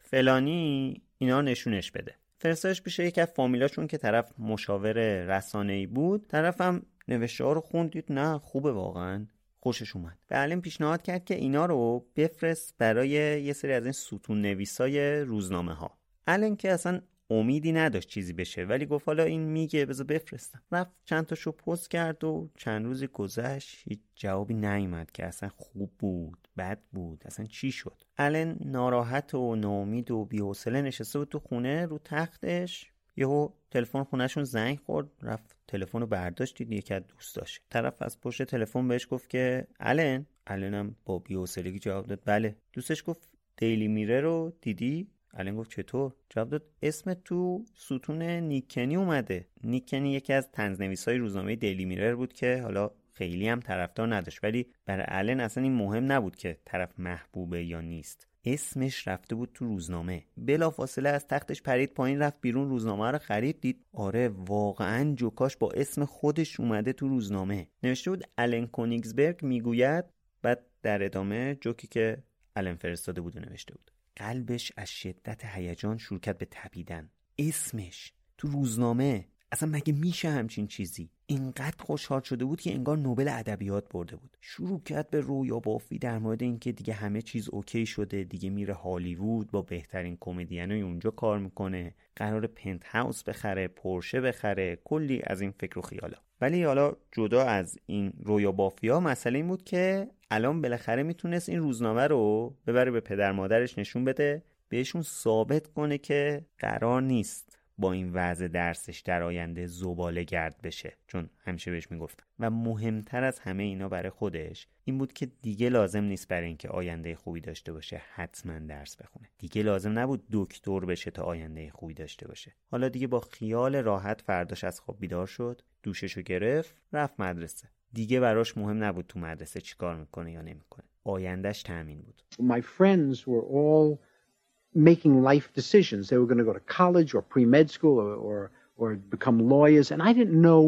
F: فلانی اینا نشونش بده. فرستادش پیش یکی از فامیلاشون که طرف مشاور رسانه‌ای بود. طرفم نوشته‌ها رو خوند، دید نه خوبه، واقعا خوشش اومد. به الن پیشنهاد کرد که اینا رو بفرست برای یه سری از این ستون نویسای روزنامه ها. الن که اصلا امیدی نداشت چیزی بشه، ولی گفت حالا این میگه بذار بفرستم. رفت چند تاشو پست کرد و چند روزی گذشت، هیچ جوابی نیومد که اصلا خوب بود بد بود اصلا چی شد. الن ناراحت و ناامید و بی‌حوصله نشسته بود تو خونه رو تختش. یهو تلفن خونهشون زنگ خورد، رفت تلفنو برداشت، دید یکی از دوستاشه. طرف از پشت تلفن بهش گفت که الن هم با بی‌حوصلگی جواب داد بله. دوستش گفت دیلی میرر رو دیدی؟ الن گفت چطور؟ جواب داد اسم تو ستون نیکنی اومده. نیکنی یکی از طنزنویسای روزنامه دیلی میرر بود که حالا خیلی هم طرفدار نداشت، ولی برای الن اصلا این مهم نبود که طرف محبوبه یا نیست. اسمش رفته بود تو روزنامه. بلافاصله از تختش پرید پایین، رفت بیرون، روزنامه رو خرید، دید آره واقعا جوکاش با اسم خودش اومده تو روزنامه. نوشته بود الن کونیگسبرگ میگوید، بعد در ادامه جوکی که الن فرستاده بود نوشته بود. قلبش از شدت هیجان شروع کرد به تپیدن. اسمش تو روزنامه، اصلا مگه میشه همچین چیزی؟ اینقدر خوشحال شده بود که انگار نوبل ادبیات برده بود. شروع کرد به رویا بافی در مورد اینکه دیگه همه چیز اوکی شده، دیگه میره هالیوود، با بهترین کمدینای اونجا کار میکنه، قرار پنت هاوس بخره، پورشه بخره، کلی از این فکر و خیالا. ولی حالا جدا از این رویا بافی‌ها، مسئله این بود که الان بالاخره میتونست این روزنامه رو ببره به پدر مادرش نشون بده، بهشون ثابت کنه که قرار نیست با این وضع درسش در آینده زباله گرد بشه، چون همیشه بهش میگفتن. و مهمتر از همه اینا برای خودش این بود که دیگه لازم نیست برای اینکه آینده خوبی داشته باشه حتما درس بخونه. دیگه لازم نبود دکتر بشه تا آینده خوبی داشته باشه. حالا دیگه با خیال راحت فرداش از خواب بیدار شد، دوششو گرفت، رفت مدرسه. دیگه براش مهم نبود تو مدرسه چیکار میکنه یا نمیکنه. آیندهش تامین بود.
H: My friends were all making life decisions. They were going to go to college or pre-med school or become lawyers, and I didn't know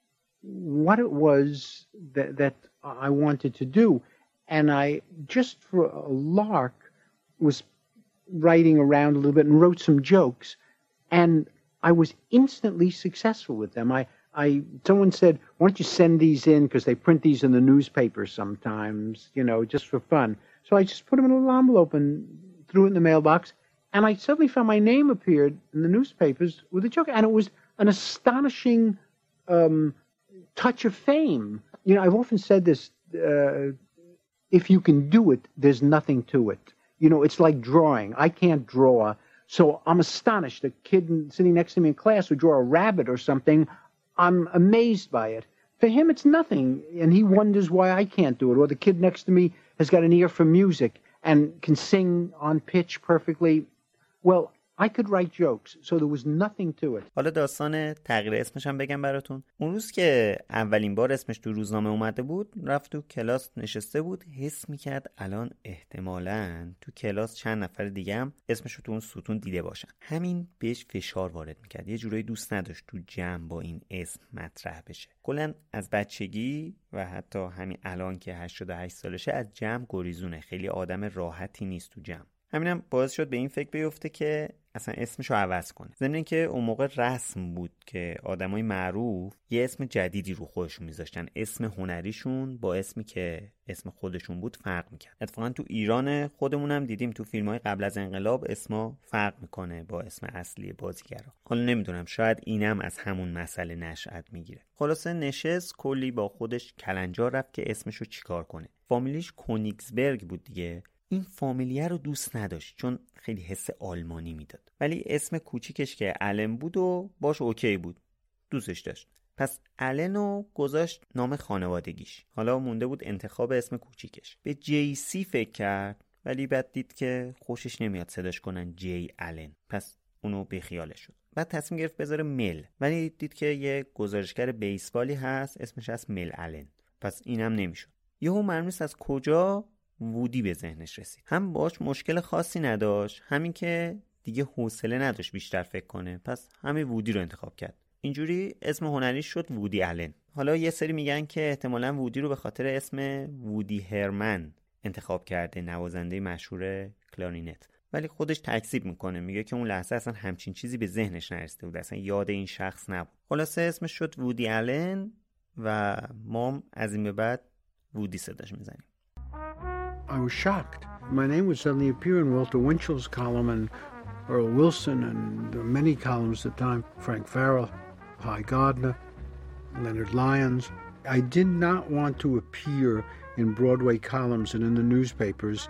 H: what it was that I wanted to do. And I just for a lark was writing around a little bit and wrote some jokes, and I was instantly successful with them. Someone said, why don't you send these in, because they print these in the newspaper sometimes, you know, just for fun. So I just put them in a little envelope and threw it in the mailbox, and I suddenly found my name appeared in the newspapers with a joke, and it was an astonishing touch of fame. You know, I've often said this, if you can do it, there's nothing to it. You know, it's like drawing. I can't draw, so I'm astonished. A kid sitting next to me in class would draw a rabbit or something. I'm amazed by it. For him, it's nothing, and he wonders why I can't do it. Or the kid next to me has got an ear for music and can sing on pitch perfectly. Well, I could write jokes, so there was nothing to it.
F: حالا داستان تغییر اسمش هم بگم براتون. اون روز که اولین بار اسمش تو روزنامه اومده بود، رفت تو کلاس نشسته بود، حس میکرد الان احتمالاً تو کلاس چند نفر دیگه هم اسمش رو تو اون ستون دیده باشن. همین بهش فشار وارد میکرد. یه جورایی دوست نداشت تو جمع با این اسم مطرح بشه. کلاً از بچگی و حتی همین الان که 88 سالشه از جمع گریزونه. خیلی آدم راحتی نیست تو جمع. همینم باعث شد به این فکر بیفته که اصلا اسمشو عوض کنه. ضمن اینکه اون موقع رسم بود که آدمای معروف یه اسم جدیدی رو خودشون میذاشتن. اسم هنریشون با اسمی که اسم خودشون بود فرق میکرد. اتفاقا تو ایران خودمون هم دیدیم تو فیلم‌های قبل از انقلاب اسما فرق میکنه با اسم اصلی بازیگرا. حالا نمیدونم، شاید اینم از همون مسئله نشأت میگیره. خلاصه نشست کلی با خودش کلنجار رفت که اسمشو چیکار کنه. فامیلیش کونیگسبرگ بود دیگه. این فامیلیه رو دوست نداشت چون خیلی حس آلمانی میداد، ولی اسم کوچیکش که آلن بود و باش اوکی بود، دوستش داشت. پس آلنو گذاشت نام خانوادگیش. حالا مونده بود انتخاب اسم کوچیکش. به JC فکر کرد، ولی بعد دید که خوشش نمیاد صداش کنن جی آلن، پس اونو بیخیالش شد. بعد تصمیم گرفت بذاره مل، ولی دید که یه گزارشگر بیسبالی هست اسمش از مل آلن، پس اینم نمیشد. یهو معلوم نیست از کجا وودی به ذهنش رسید. هم باش مشکل خاصی نداشت، همین که دیگه حوصله نداشت بیشتر فکر کنه، پس همین وودی رو انتخاب کرد. اینجوری اسم هنریش شد وودی آلن. حالا یه سری میگن که احتمالاً وودی رو به خاطر اسم وودی هرمن انتخاب کرده، نوازنده مشهور کلارینت، ولی خودش تکذیب میکنه، میگه که اون لحظه اصلا همچین چیزی به ذهنش نرسیده بود، اصلا یاد این شخص نبود. خلاصه اسمش شد وودی آلن و ما از این به بعد وودی صداش میزنیم.
H: I was shocked. My name would suddenly appear in Walter Winchell's column and Earl Wilson and many columns at the time, Frank Farrell, Pi Gardner, Leonard Lyons. I did not want to appear in Broadway columns and in the newspapers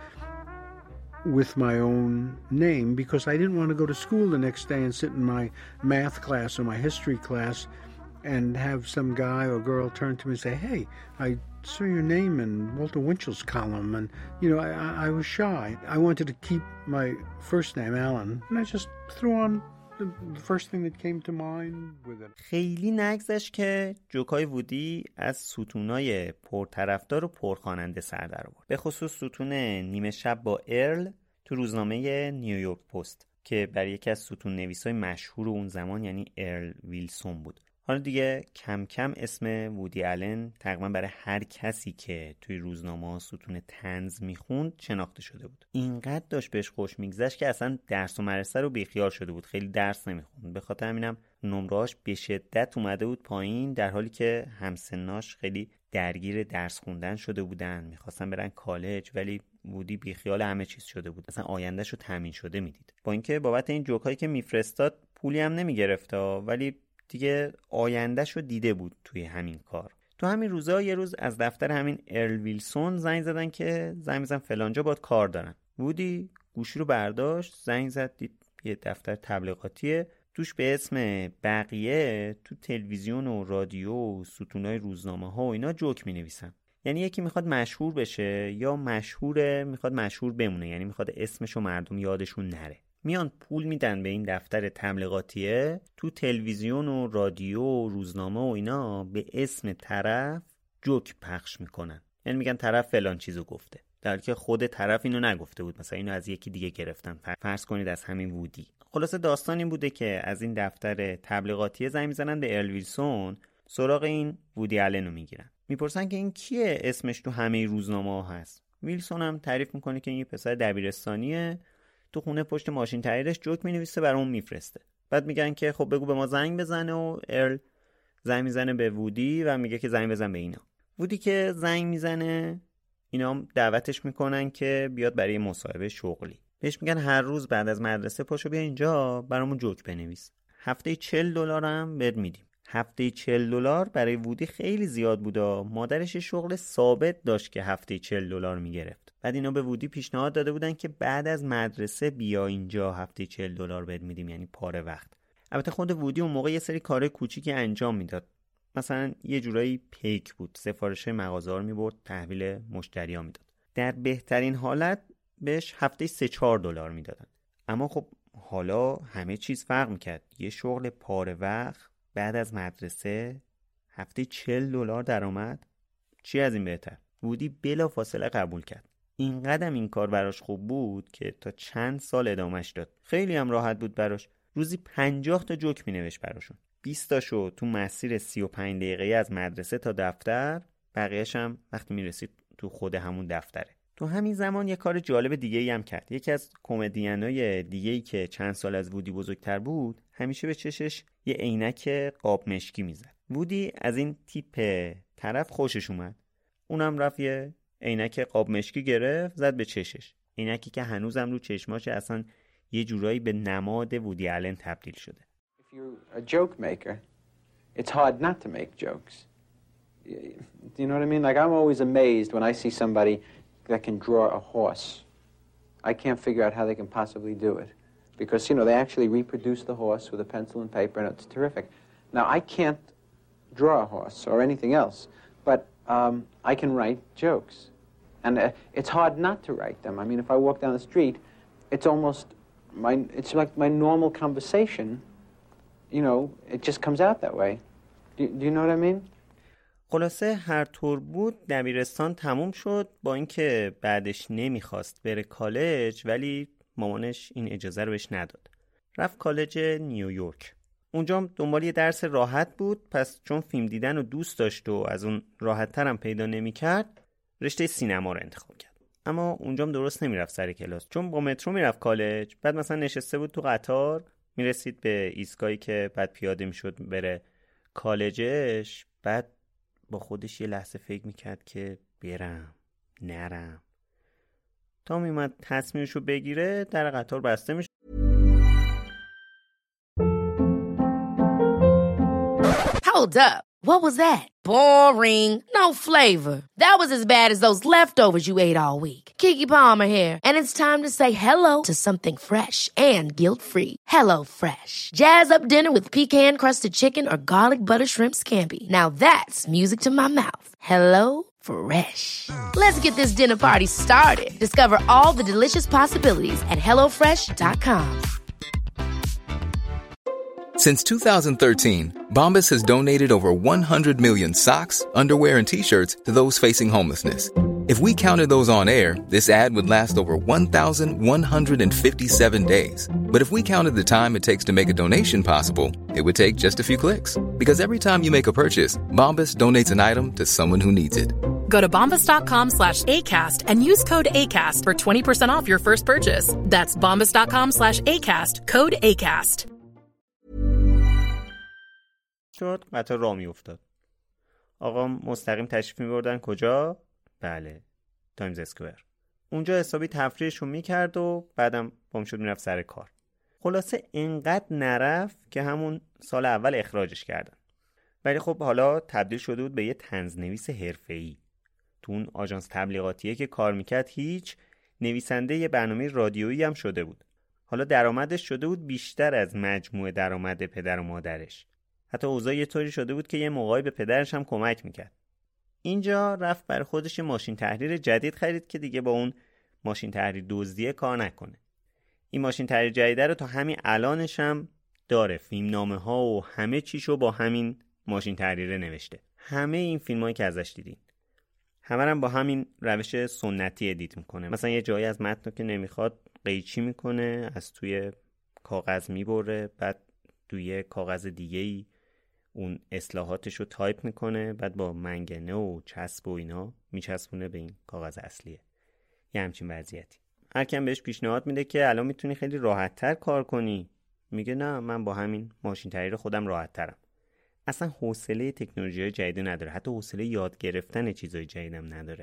H: with my own name because I didn't want to go to school the next day and sit in my math class or my history class and have some guy or girl turn to me and say, hey, I saw your name in Walter Winchell's column, and, you know, I was shy. I wanted to keep my first name, Alan, and I just threw on the first thing that came to mind with it.
F: خیلی نگذشت که جوکای وودی از ستونای پرطرفدار و پرخواننده سر در آورد. به خصوص ستون نیمه شب با ارل تو روزنامه نیویورک پست که برای یکی از ستون نویسای مشهور اون زمان یعنی ارل ویلسون بود. حالا دیگه کم کم اسم وودی آلن تقریبا برای هر کسی که توی روزنامه‌ها ستون طنز میخوند شناخته شده بود. اینقدر داشت بهش خوش میگذشت که اصلا درس و مدرسه رو بیخیال شده بود، خیلی درس نمیخوند. به خاطر همینم نمره‌هاش به شدت اومده بود پایین، در حالی که همسناش خیلی درگیر درس خوندن شده بودن، میخواستن برن کالج، ولی وودی بیخیال همه چیز شده بود، اصلا آیندهش رو تامین شده میدید. با اینکه بابت این جوکایی که میفرستاد پولی هم نمیگرفت، ولی دیگه آیندهش رو دیده بود توی همین کار. تو همین روزا یه روز از دفتر همین ارل ویلسون زنگ زدن که زنگ بزن فلانجا باید کار دارن. وودی گوشی رو برداشت، زنگ زد، دید یه دفتر تبلیغاتیه، توش به اسم بقیه تو تلویزیون و رادیو و ستونای روزنامه ها و اینا جوک می نویسن. یعنی یکی میخواد مشهور بشه یا مشهوره میخواد مشهور بمونه، یعنی میخواد اسمشو مردم یادشون نره. میان پول میدن به این دفتر تبلیغاتیه، تو تلویزیون و رادیو و روزنامه و اینا به اسم طرف جوک پخش میکنن. یعنی میگن طرف فلان چیزو گفته، در حالی که خود طرف اینو نگفته بود، مثلا اینو از یکی دیگه گرفتن، فرض کنید از همین وودی. خلاصه داستان این بوده که از این دفتر تبلیغاتیه زنگ میزنن به ارل ویلسون، سراغ این وودی آلن رو میگیرن، میپرسن که این کیه، اسمش تو همه روزنامه ها هست. ویلسون هم تعریف میکنه که این پسر دبیرستانیه، تو خونه پشت ماشین تحریرش جوک مینویسه برامون میفرسته. بعد میگن که خب بگو به ما زنگ بزنه، و ارل زنگ میزنه به وودی و میگه که زنگ بزن به اینا. وودی که زنگ میزنه، اینا هم دعوتش میکنن که بیاد برای مصاحبه شغلی. بهش میگن هر روز بعد از مدرسه پاشو بیا اینجا برامون جوک بنویس. هفته $40 هم بهت میدیم. هفته $40 برای وودی خیلی زیاد بود. مادرش شغل ثابت داشت که هفته $40 میگرفت. بعد اینا به وودی پیشنهاد داده بودن که بعد از مدرسه بیا اینجا، هفته $40 بهت میدیم، یعنی پاره وقت. البته خود وودی اون موقع یه سری کار کوچیکی انجام میداد. مثلا یه جورایی پیک بود، سفارش مغازه رو میبرد تحویل مشتری‌ها میداد. در بهترین حالت بهش هفته $3-4 میدادن. اما خب حالا همه چیز فرق میکرد. یه شغل پاره وقت بعد از مدرسه، هفته $40 درآمد، چی از این بهتر؟ وودی بلافاصله قبول کرد. اینقدر این کار براش خوب بود که تا چند سال ادامهش داد. خیلی هم راحت بود براش. روزی 50 تا جوک مینوشت براشون. 20 تاشو تو مسیر 35 دقیقه‌ای از مدرسه تا دفتر، بقیه‌اش هم وقتی میرسید تو خود همون دفتره. تو همین زمان یه کار جالب دیگه‌ای هم کرد. یکی از کمدینای دیگه‌ای که چند سال از وودی بزرگتر بود، همیشه به چشش یه عینک قاب مشکی میزد. وودی از این تیپ طرف خوشش اومد. اونم رفت یه عینک قاب مشکی گرفت، زد به چشش. عینکی که هنوزم رو چشماش اصلا یه جورایی به نماد وودی آلن تبدیل شده.
I: If you're a joke maker, it's hard not to make jokes. Do you know what I mean? Like, I'm always amazed when I see somebody that can draw a horse. I can't figure out how they can possibly do it. Because, you know, they actually reproduce the horse with a pencil and paper, and it's terrific. Now, I can't draw a horse or anything else, but I can write jokes. And it's hard not to write them. I mean, if I walk down the street, it's almost it's like my normal conversation. You know, it just comes out that way. Do you know what I mean?
F: خلاصه هر طور بود دبیرستان تموم شد، با اینکه بعدش نمیخواست بره کالج، ولی مامانش این اجازه رو بهش نداد. رفت کالج نیویورک. اونجا دنبال یه درس راحت بود، پس چون فیلم دیدن رو دوست داشت و از اون راحت ترم پیدا نمی‌کرد، رشته سینما رو انتخاب کرد. اما اونجا هم درست نمیرفت سر کلاس، چون با مترو میرفت کالج. بعد مثلا نشسته بود تو قطار، میرسید به ایستگاهی که بعد پیاده میشد بره کالجش. بعد با خودش یه لحظه فکر میکرد که برم نرم. تا میومد تصمیمشو بگیره، در قطار بسته میشه.
A: Hold up. What was that? Boring. No flavor. That was as bad as those leftovers you ate all week. Keke Palmer here, and it's time to say hello to something fresh and guilt-free. Hello Fresh. Jazz up dinner with pecan-crusted chicken or garlic butter shrimp scampi. Now that's music to my mouth. Hello Fresh. Let's get this dinner party started. Discover all the delicious possibilities at HelloFresh.com.
J: Since 2013, Bombas has donated over 100 million socks, underwear, and T-shirts to those facing homelessness. If we counted those on air, this ad would last over 1,157 days. But if we counted the time it takes to make a donation possible, it would take just a few clicks. Because every time you make a purchase, Bombas donates an item to someone who needs it.
E: Go to bombas.com/ACAST and use code ACAST for 20% off your first purchase. That's bombas.com/ACAST, code ACAST.
F: شد قطار راه میافتاد. آقا مستقیم تشریف می‌بردن کجا؟ بله، تایمز اسکوئر. اونجا حسابی تفریحشو میکرد و بعدم بام شد میرفت سر کار. خلاصه اینقدر نرفت که همون سال اول اخراجش کردن. ولی خب حالا تبدیل شده بود به یه طنزنویس حرفه‌ای. تو اون آژانس تبلیغاتیه که کار میکرد هیچ، نویسنده یه برنامه رادیویی هم شده بود. حالا درآمدش شده بود بیشتر از مجموع درآمد پدر و مادرش. حتی اوضاع یه طوری شده بود که یه موقعی به پدرش هم کمک میکرد. اینجا رفت برای خودش یه ماشین تحریر جدید خرید که دیگه با اون ماشین تحریر دزدیه کار نکنه. این ماشین تحریر جدیده رو تا همین الانش هم داره. فیلمنامه ها و همه چیشو با همین ماشین تحریره نوشته. همه این فیلمایی که ازش دیدین همه هم با همین روش سنتی ادیت میکنه. مثلا یه جایی از متن که نمیخواد قیچی میکنه، از توی کاغذ میبره، بعد توی کاغذ دیگه‌ای اون اصلاحاتش رو تایپ میکنه، بعد با منگنه و چسب و اینا میچسبونه به این کاغذ اصلیه. یه همچین وضعیتی. هر کم بهش پیشنهاد میده که الان میتونی خیلی راحت‌تر کار کنی. میگه نه، من با همین ماشین تحریر خودم راحت‌ترم. اصلا حوصله تکنولوژی‌های جدید نداره، حتی حوصله یاد گرفتن چیزای جدیدم نداره.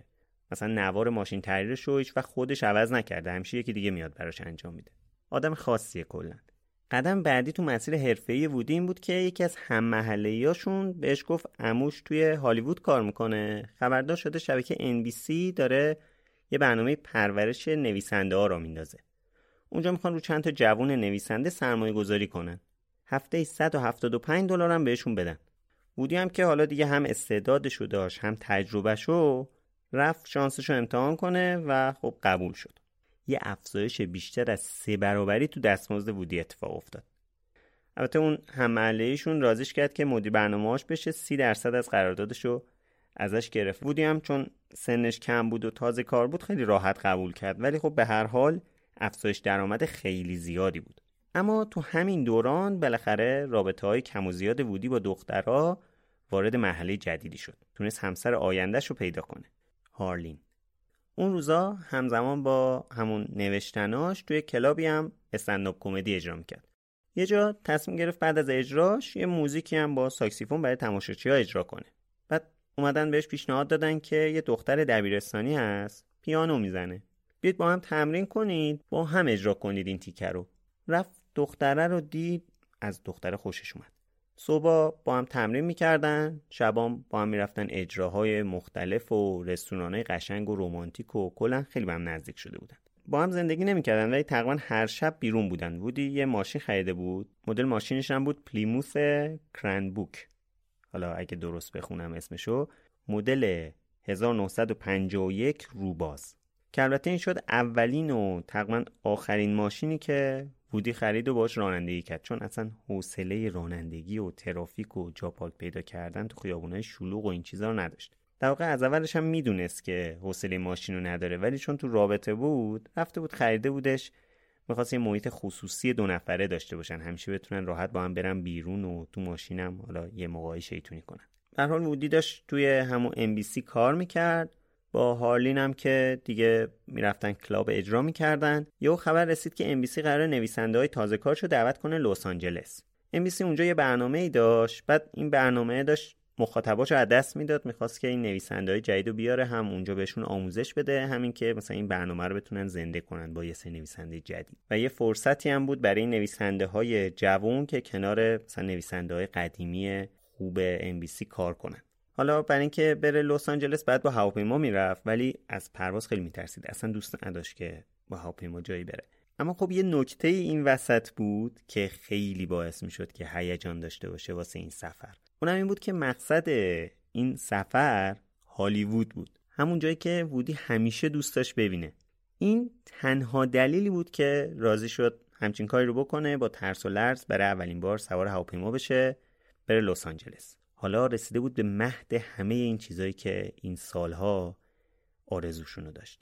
F: مثلا نوار ماشین تحریرش رو هیچ وقت خودش عوض نکرده، همیشه یکی دیگه میاد براش انجام میده. آدم خاصیه کلا. قدم بعدی تو مسیر حرفه‌ای وودی این بود که یکی از هم محله‌ایاشون بهش گفت عموش توی هالیوود کار میکنه، خبردار شده شبکه NBC داره یه برنامه پرورش نویسنده ها را میندازه. اونجا میخوان رو چند تا جوون نویسنده سرمایه گذاری کنن. هفته $175 هم بهشون بدن. وودی هم که حالا دیگه هم استعدادشو داشت هم تجربهشو، رفت شانسشو امتحان کنه و خب قبول شد. یه افزایش بیشتر از 3 برابری تو دستمزد وودی اتفاق افتاد. البته اون هم محله‌ایشون راضیش کرد که مدیر برنامه‌اش بشه، 30% از قراردادشو ازش گرفت. وودی هم چون سنش کم بود و تازه کار بود خیلی راحت قبول کرد، ولی خب به هر حال افزایش درآمد خیلی زیادی بود. اما تو همین دوران بالاخره رابطه‌های کم و زیاد وودی با دخترها وارد مرحله جدیدی شد. تونست همسر آینده‌شو پیدا کنه، هارلین. اون روزا همزمان با همون نوشتناش توی کلابی هم استندآپ کمدی اجرا میکرد. یه جا تصمیم گرفت بعد از اجراش یه موزیکی هم با ساکسیفون برای تماشاچی‌ها اجرا کنه. بعد اومدن بهش پیشنهاد دادن که یه دختر دبیرستانی هست، پیانو میزنه. بیاید با هم تمرین کنید، با هم اجرا کنید این تیکه رو. رفت دختره رو دید، از دختره خوشش اومد. صبح با هم تمرین میکردن، شبام با هم میرفتن اجراهای مختلف و رستورانای قشنگ و رمانتیک و کلا خیلی با هم نزدیک شده بودن. با هم زندگی نمیکردن ولی تقریبا هر شب بیرون بودن. وودی یه ماشین خریده بود، مدل ماشینش هم بود پلیموث کرنبوک. حالا اگه درست بخونم اسمشو، مدل 1951 روباز، که البته این شد اولین و تقریبا آخرین ماشینی که وودی خرید و باش رانندگی کرد، چون اصلا حوصله رانندگی و ترافیک و جا پارک پیدا کردن تو خیابونای شلوغ و این چیزا رو نداشت. در واقع از اولش هم میدونست که حوصله ماشین رو نداره، ولی چون تو رابطه بود رفته بود خریده بودش، می‌خواست یه محیط خصوصی 2 نفره داشته باشن، همیشه بتونن راحت با هم برن بیرون و تو ماشینم حالا یه موقعی شیطونی کنن. به هر حال وودی داشت توی همون NBC کار میکرد، با هارلین هم که دیگه میرفتن کلاب اجرا میکردن. یهو خبر رسید که NBC قراره نویسنده‌های تازه کارشو دعوت کنه لس آنجلس. NBC اونجا یه برنامه‌ای داشت، بعد این برنامه داشت مخاطباشو از دست میداد، میخواست که این نویسنده‌های جدیدو بیاره، هم اونجا بهشون آموزش بده، همین که مثلا این برنامه رو بتونن زنده کنن با یه سری نویسنده جدید. و یه فرصتی هم بود برای نویسنده‌های جوان که کنار مثلا نویسنده‌های قدیمی خوب NBC کار کنن. حالا برای اینکه بره لس آنجلس بعد با هواپیما میرفت، ولی از پرواز خیلی میترسید، اصلا دوست نداشت که با هواپیما جایی بره. اما خب یه نکته این وسط بود که خیلی باعث میشد که هیجان داشته باشه واسه این سفر. اونم این بود که مقصد این سفر هالیوود بود، همون جایی که وودی همیشه دوست داشت ببینه. این تنها دلیلی بود که راضی شد همچین کاری رو بکنه، با ترس و لرز برای اولین بار سوار هواپیما بشه بره لس آنجلس. حالا رسیده بود به مهد همه این چیزایی که این سالها آرزوشونو داشت.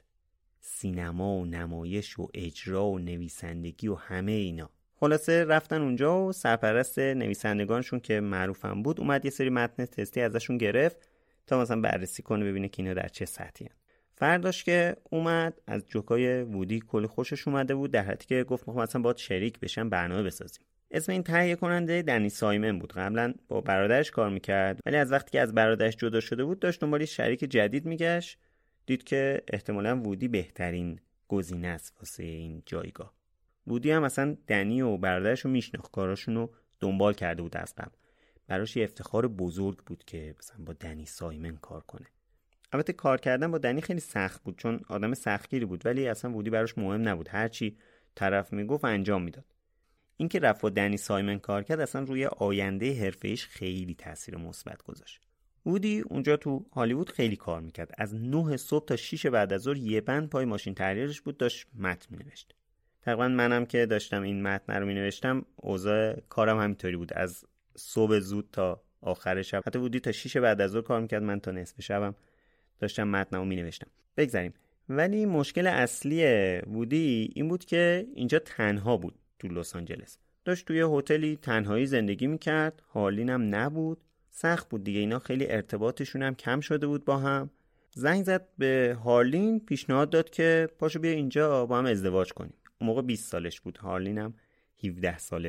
F: سینما و نمایش و اجرا و نویسندگی و همه اینا. خلاصه رفتن اونجا و سرپرست نویسندگانشون که معروفم بود اومد یه سری متن تستی ازشون گرفت تا مثلا بررسی کنه ببینه که اینا در چه سطحی هن. فرداش که اومد از جوکای وودی کلی خوشش اومده بود، در حدی که گفت میخوام مثلا باهات شریک بشم برنامه بسازیم. اسم این تهیه کننده دنی سایمن بود. قبلا با برادرش کار میکرد ولی از وقتی که از برادرش جدا شده بود داشت دنبال شریک جدید میگشت. دید که احتمالاً وودی بهترین گزینه است واسه این جایگاه. وودی هم مثلا دنی و برادرش رو میشناخت، کاراشون رو دنبال کرده بود از قبل. براش یه افتخار بزرگ بود که مثلا با دنی سایمن کار کنه. البته کار کردن با دنی خیلی سخت بود چون آدم سختگیری بود، ولی اصلا وودی براش مهم نبود، هرچی طرف میگفت انجام میداد. اینکه رفت با دنی سایمن کار کرد اصلا روی آینده حرفه‌ایش خیلی تاثیر مثبت گذاشت. وودی اونجا تو هالیوود خیلی کار میکرد. از 9 صبح تا 6 بعد از ظهر یه بند پای ماشین تحریرش بود، داشت متن مینوشت. تقریبا منم که داشتم این متن رو مینوشتم اوضاع کارم همینطوری بود، از صبح زود تا آخر شب. حتی وودی تا 6 بعد از ظهر کار میکرد، من تا نصف شبم داشتم متنمو مینوشتم. بگذاریم. ولی مشکل اصلی وودی این بود که اینجا تنها بود. تو لس آنجلس داشت توی هتلی تنهایی زندگی میکرد، هارلین هم نبود. سخت بود دیگه، اینا خیلی ارتباطشون هم کم شده بود با هم. زنگ زد به هارلین، پیشنهاد داد که پاشو بیا اینجا با هم ازدواج کنیم. اون موقع 20 سالش بود، هارلین هم 17 ساله بود.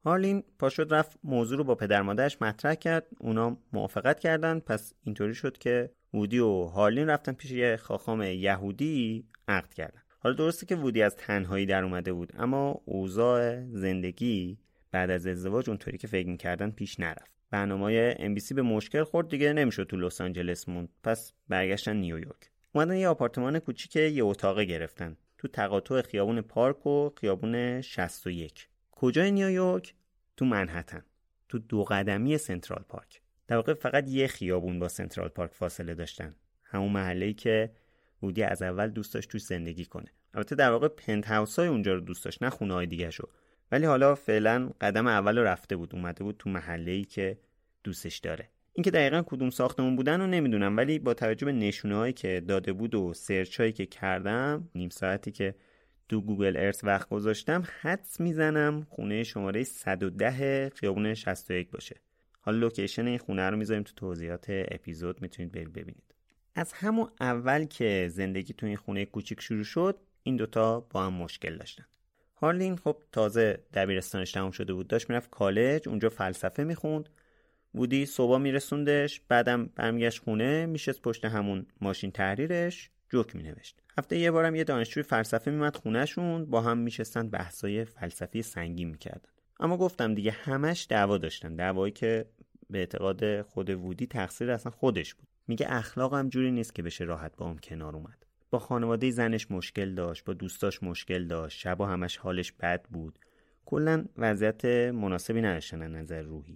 F: هارلین پاشد رفت موضوع رو با پدر مادرش مطرح کرد، اونا موافقت کردن. پس اینطوری شد که وودی و هارلین رفتن پیش یه خاخام یهودی عقد کردن. حالا درسته که وودی از تنهایی در اومده بود، اما اوضاع زندگی بعد از ازدواج اونطوری که فکر می‌کردن پیش نرفت. برنامه‌های MBC به مشکل خورد، دیگه نمیشد تو لس آنجلس موند. پس برگشتن نیویورک. اومدن یه آپارتمان کوچیک یه اتاقه گرفتن تو تقاطع خیابون پارک و خیابون 61. کجای نیویورک؟ تو منهتن، تو 2 قدمی سنترال پارک. در واقع فقط یه خیابون با سنترال پارک فاصله داشتن، همون محله‌ای که وودی از اول دوست داشت توش زندگی کنه. البته در واقع پنت هاوس‌های اونجا رو دوست داشت، نه خونه‌های دیگه‌شو. ولی حالا فعلا قدم اول رو رفته بود، اومده بود تو محله‌ای که دوستش داره. اینکه دقیقاً کدوم ساختمون بودن رو نمیدونم، ولی با توجه به نشونه‌هایی که داده بود و سرچ‌هایی که کردم، نیم ساعتی که تو گوگل ارث وقت گذاشتم، حدس میزنم خونه شماره 110 خیابون 61 باشه. حالا لوکیشن این خونه رو میذاریم تو توضیحات اپیزود، میتونید برید ببینید. از همون اول که زندگی تو این خونه کوچیک شروع شد، این دوتا با هم مشکل داشتن. هارلین خب تازه دبیرستانش تموم شده بود، داشت میرفت کالج، اونجا فلسفه میخوند. وودی صبح میرسوندش، بعدم برمیگشت خونه، میشست پشت همون ماشین تحریرش جوک مینوشت. هفته یه بارم یه دانشجوی فلسفه میمد خونهشون، با هم میشستن بحثای فلسفی سنگین میکردن. اما گفتم دیگه همش دعوا داشتن، دعوایی که به اعتقاد خود وودی تقصیر اصلا خودش بود. میگه اخلاقم جوری نیست که بشه راحت با هم کنار اومد. با خانواده زنش مشکل داشت، با دوستاش مشکل داشت، شبا همش حالش بد بود. کلا وضعیت مناسبی نداشتن از نظر روحی.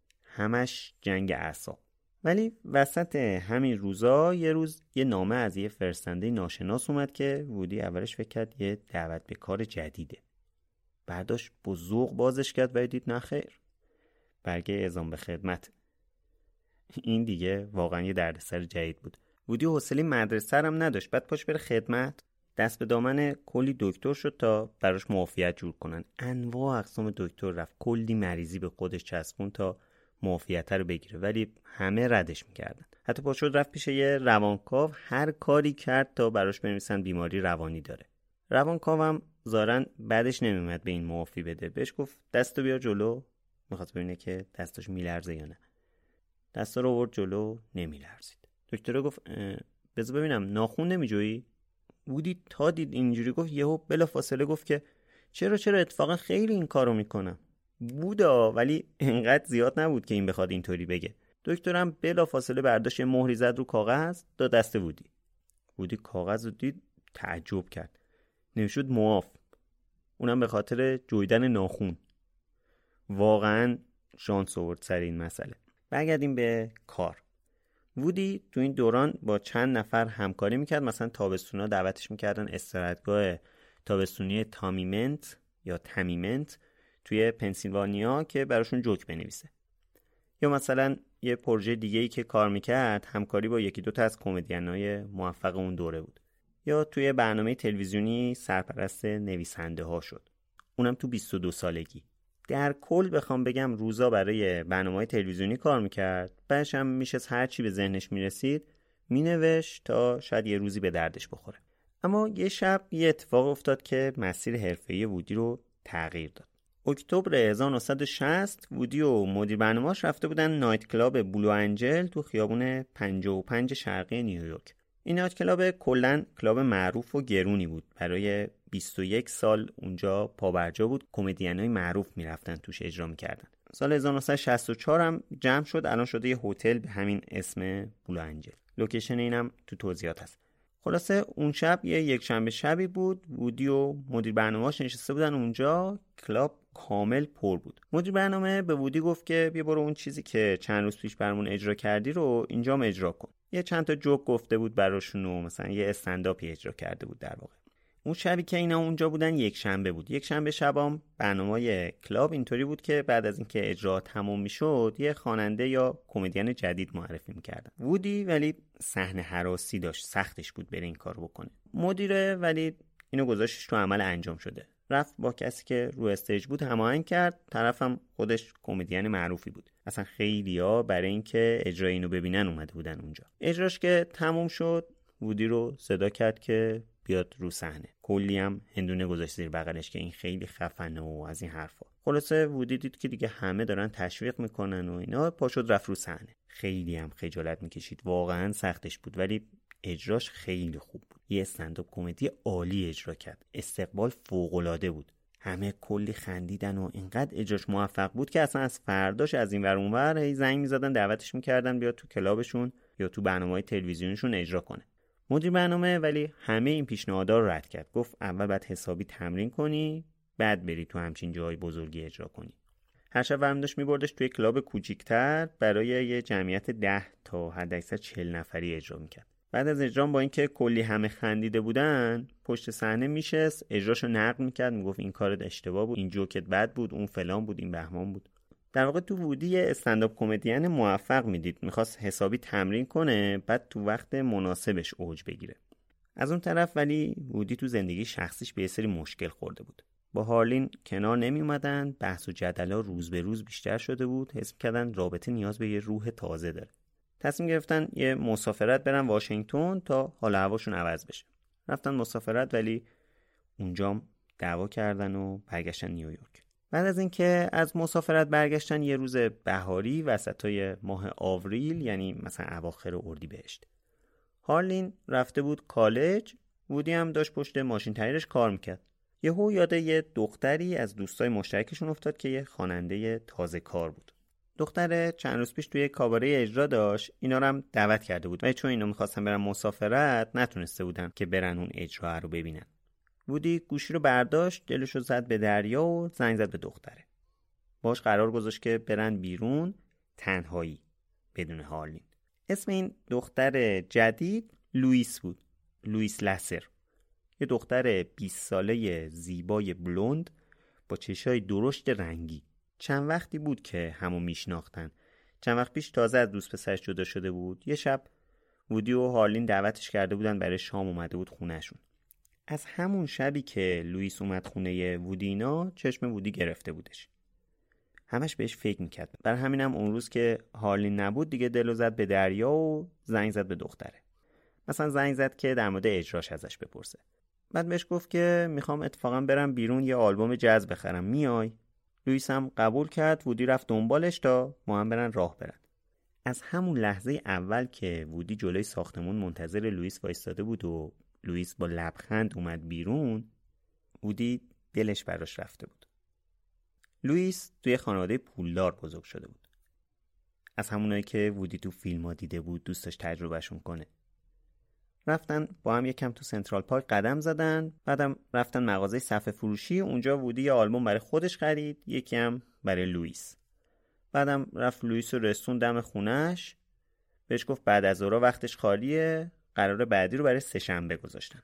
F: همش جنگ اعصاب. ولی وسط همین روزا یه روز یه نامه از یه فرستنده ناشناس اومد که وودی اولش فکر کرد یه دعوت به کار جدیده. بعدش با ذوق بازش کرد و دید نه خیر، برگه اعزام به خدمت. این دیگه واقعا یه دردسر جدید بود. وودی حوصله مدرسه هم نداشت، بعد پاش بره خدمت. دست به دامن کلی دکتر شد تا براش معافیت جور کنن. انواع اقسام دکتر رفت، کلی مریضی به خودش چسبون تا معافیت رو بگیره، ولی همه ردش میکردن. حتی پا شد رفت پیش یه روانکاو، هر کاری کرد تا براش بنویسن بیماری روانی داره. روانکاوم ظاهرا بعدش نمیومد به این معافی بده. بهش گفت دستو بیار جلو، میخواست ببینه که دستش میلرزه یا نه. دستا رو آورد جلو، نمیلرزید. دکتر گفت بذار ببینم ناخون نمیجویی؟ وودی تا دید اینجوری گفت، یهو بلافاصله گفت که چرا اتفاقا خیلی این کارو میکنم. بودا، ولی انقدر زیاد نبود که این بخواد اینطوری بگه. دکترم بلافاصله برداشت یه مهری زد رو کاغذ، داد دست وودی. وودی کاغذ رو دید، تعجب کرد. نمیشد معاف، اونم به خاطر جویدن ناخون. واقعا شانس آورد سر این مسئله. برگردیم به کار. وودی تو این دوران با چند نفر همکاری میکرد. مثلا تابستونا دعوتش میکردن استراحتگاه تابستونی تامیمنت یا تمیمنت توی پنسیلوانیا که براشون جوک بنویسه. یا مثلا یه پروژه دیگه‌ای که کار میکرد همکاری با یکی دوتا از کمدین‌های موفق اون دوره بود. یا توی برنامه تلویزیونی سرپرست نویسنده ها شد، اونم تو 22 سالگی. در کل بخوام بگم روزا برای برنامه‌های تلویزیونی کار میکرد، بعدش هم میشست هر چی به ذهنش میرسید مینوشت تا شاید یه روزی به دردش بخوره. اما یه شب یه اتفاق افتاد که مسیر حرفه‌ای وودی رو تغییر داد. اکتبر 1960 وودی و مدیر برنامه‌اش رفته بودن نایت کلاب بلو انجل تو خیابون 55 شرقی نیویورک. این نایت کلاب کلاً کلاب معروف و گرونی بود. برای 21 سال اونجا پابرجا بود. کمدینای معروف میرفتن توش اجرا میکردن. سال 1964 هم جمع شد، الان شده یه هتل به همین اسم بلو انجل. لوکیشن اینم تو توضیحات هست. خلاصه اون شب یک شنبه شبی بود، وودی و مدیر برنامه‌اش نشسته بودن اونجا. کلاب کامل پر بود. مدیر برنامه به وودی گفت که بیا برو اون چیزی که چند روز پیش برامون اجرا کردی رو اینجام اجرا کن. یه چند تا جوک گفته بود براشون و مثلا یه استندآپی اجرا کرده بود. در واقع اون شبی که اینا اونجا بودن یک شنبه بود. یک شنبه شبام برنامه‌ی کلاب اینطوری بود که بعد از اینکه اجرا تموم میشد یه خواننده یا کمدین جدید معرفی می‌کردن. وودی ولی صحنه هراسی داشت، سختش بود بره این کارو بکنه. مدیره ولی اینو گذاشتش تو عمل انجام شده. رفت با کسی که رو استیج بود هماهنگ کرد. طرفم خودش کمدین معروفی بود. اصلا خیلیا برای اینکه اجرای اینو ببینن اومده بودن اونجا. اجراش که تموم شد وودی رو صدا کرد که بیاد رو صحنه. کلی هم هندونه گذاشت زیر بغلش که این خیلی خفنه و از این حرفا. خلاصه وودی دید که دیگه همه دارن تشویق میکنن و اینا، پا شد رفت رو صحنه. خیلی هم خجالت میکشید، واقعا سختش بود، ولی اجراش خیلی خوب بود. یه استندآپ کمدی عالی اجرا کرد. استقبال فوق‌العاده بود. همه کلی خندیدن و اینقدر اجراش موفق بود که اصلا از فرداش از این ور اون ور هی زنگ می‌زدن دعوتش می‌کردن بیاد تو کلابشون یا تو برنامه‌های تلویزیونیشون اجرا کنه. مدیر برنامه ولی همه این پیشنهادها رو رد کرد. گفت اول باید حسابی تمرین کنی، بعد بری تو همچین جای بزرگی اجرا کنی. هر شب برمی‌داشت می‌بردش توی کلاب کوچیک‌تر برای یه جمعیت 10 تا حداکثر 40 نفری اجرا می‌کرد. بعد از اجرام با اینکه کلی همه خندیده بودن، پشت صحنه میشست، اجراشو نقد میکرد، میگفت این کارت اشتباه بود، این جوکت بد بود، اون فلان بود، این بهمان بود. در واقع تو وودی استندآپ کمدین موفق میدید، میخواست حسابی تمرین کنه، بعد تو وقت مناسبش اوج بگیره. از اون طرف ولی وودی تو زندگی شخصیش به یه سری مشکل خورده بود. با هارلین کنار نمی اومدن، بحث و جدلا روز به روز بیشتر شده بود، حس کردن رابطه نیاز به یه روح تازه داره. تصمیم گرفتن یه مسافرت برن واشنگتن تا حال هواشون عوض بشه. رفتن مسافرت ولی اونجا دعوا کردن و برگشتن نیویورک. بعد از اینکه از مسافرت برگشتن یه روز بهاری وسطای ماه آوریل، یعنی مثلا اواخر اردیبهشت، هارلین رفته بود کالج، وودی هم داشت پشت ماشین تایرش کار میکرد. یهو یاد یه دختری از دوستای مشترکشون افتاد که یه خواننده تازه کار بود. دختر چند روز پیش توی کاباره اجرا داشت، اینا رو هم دعوت کرده بود ولی چون اینا می‌خواستن برن مسافرت نتونسته بودن که برن اون اجرا رو ببینن. وودی گوشی رو برداشت، دلشو زد به دریا و زنگ زد به دختره. باش قرار گذاشت که برن بیرون تنهایی بدون هارلین. اسم این دختر جدید لوئیس بود، لوئیس لاسر. یه دختر 20 ساله زیبای بلوند با چشای درشت رنگی. چند وقتی بود که همو میشناختن. چند وقت پیش تازه از دوست پسرش جدا شده بود. یه شب وودی و هارلین دعوتش کرده بودن برای شام، اومده بود خونهشون. از همون شبی که لوئیس اومد خونه وودینا چشم وودی گرفته بودش. همش بهش فکر میکرد. برای همینم اون روز که هارلین نبود دیگه دلو زد به دریا و زنگ زد به دختره. مثلا زنگ زد که در مورد اجراش ازش بپرسه. بعد بهش گفت که میخوام اتفاقا برم بیرون یه آلبوم جاز بخرم، میای؟ لوئیس هم قبول کرد. وودی رفت دنبالش تا با هم برن راه برن. از همون لحظه اول که وودی جلوی ساختمون منتظر لوئیس وایستاده بود و لوئیس با لبخند اومد بیرون، وودی دلش براش رفته بود. لوئیس توی خانواده پولدار بزرگ شده بود. از همونایی که وودی تو فیلم‌ها دیده بود، دوست داشت تجربهشون کنه. رفتن با هم یکم تو سنترال پارک قدم زدن، بعدم رفتن مغازه صفحه فروشی، اونجا وودی یه آلبوم برای خودش خرید، یکی هم برای لوئیس. بعدم رفت لوئیس رو رسون دم خونش، بهش گفت بعد از ظهر وقتش خالیه، قرار بعدی رو برای سه‌شنبه گذاشتن.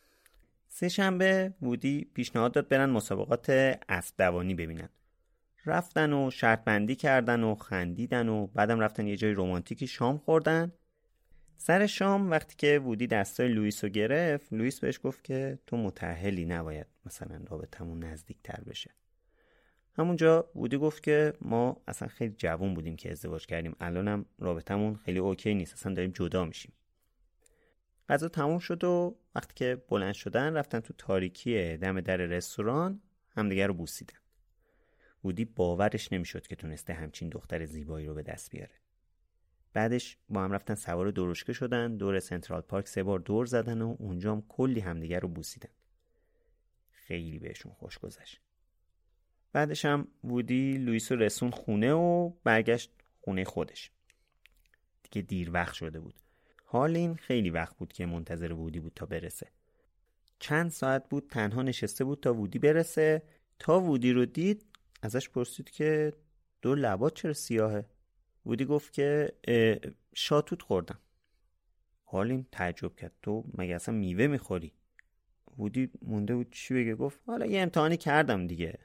F: سه‌شنبه وودی پیشنهاد داد برن مسابقات اسب دوانی ببینن. رفتن و شرط بندی کردن و خندیدن و بعدم رفتن یه جای رمانتیکی شام خوردن. سر شام وقتی که وودی دستای لوئیس رو گرفت، لوئیس بهش گفت که تو متأهلی، نباید مثلا رابطمون نزدیک تر بشه. همونجا وودی گفت که ما اصلا خیلی جوان بودیم که ازدواج کردیم، الانم رابطمون خیلی اوکی نیست، اصلا داریم جدا میشیم. غذا تموم شد و وقتی که بلند شدن رفتن تو تاریکی دم در رستوران همدیگه رو بوسیدن. وودی باورش نمیشد که تونسته همچین دختر زیبایی رو به دست بیاره. بعدش با هم رفتن سوار درشکه شدن، دور سنترال پارک 3 بار دور زدن و اونجا هم کلی همدیگه رو بوسیدن. خیلی بهشون خوش گذشت. بعدش هم وودی لوئیس رو رسون خونه و برگشت خونه خودش. دیگه دیر وقت شده بود. هارلین خیلی وقت بود که منتظر وودی بود تا برسه. چند ساعت بود تنها نشسته بود تا وودی برسه. تا وودی رو دید ازش پرسید که دور لبات چرا سیاهه؟ وودی گفت که شاتوت خوردم. هارلین تعجب کرد، تو مگه اصلا میوه میخوری؟ وودی مونده بود چی بگه، گفت حالا یه امتحانی کردم دیگه.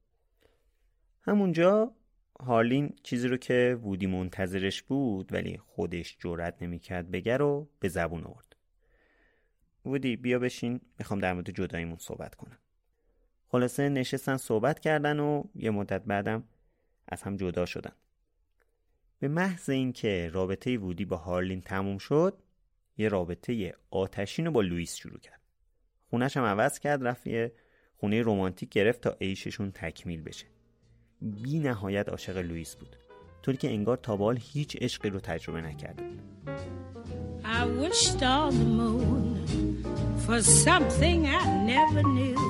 F: همونجا هارلین چیزی رو که وودی منتظرش بود ولی خودش جرئت نمیکرد بگه رو به زبون آورد. وودی بیا بشین، میخوام در مورد جداییمون صحبت کنم. خلاصه نشستن صحبت کردن و یه مدت بعدم از هم جدا شدن. به محض اینکه رابطه وودی با هارلین تموم شد، یه رابطه آتشین رو با لوئیس شروع کرد. خونه‌ش هم عوض کرد، رفت یه خونه رمانتیک گرفت تا عیششون تکمیل بشه. بی نهایت عاشق لوئیس بود، طوری که انگار تا به حال هیچ عشقی رو تجربه نکرده بود.
K: I wished on the moon for something I never knew.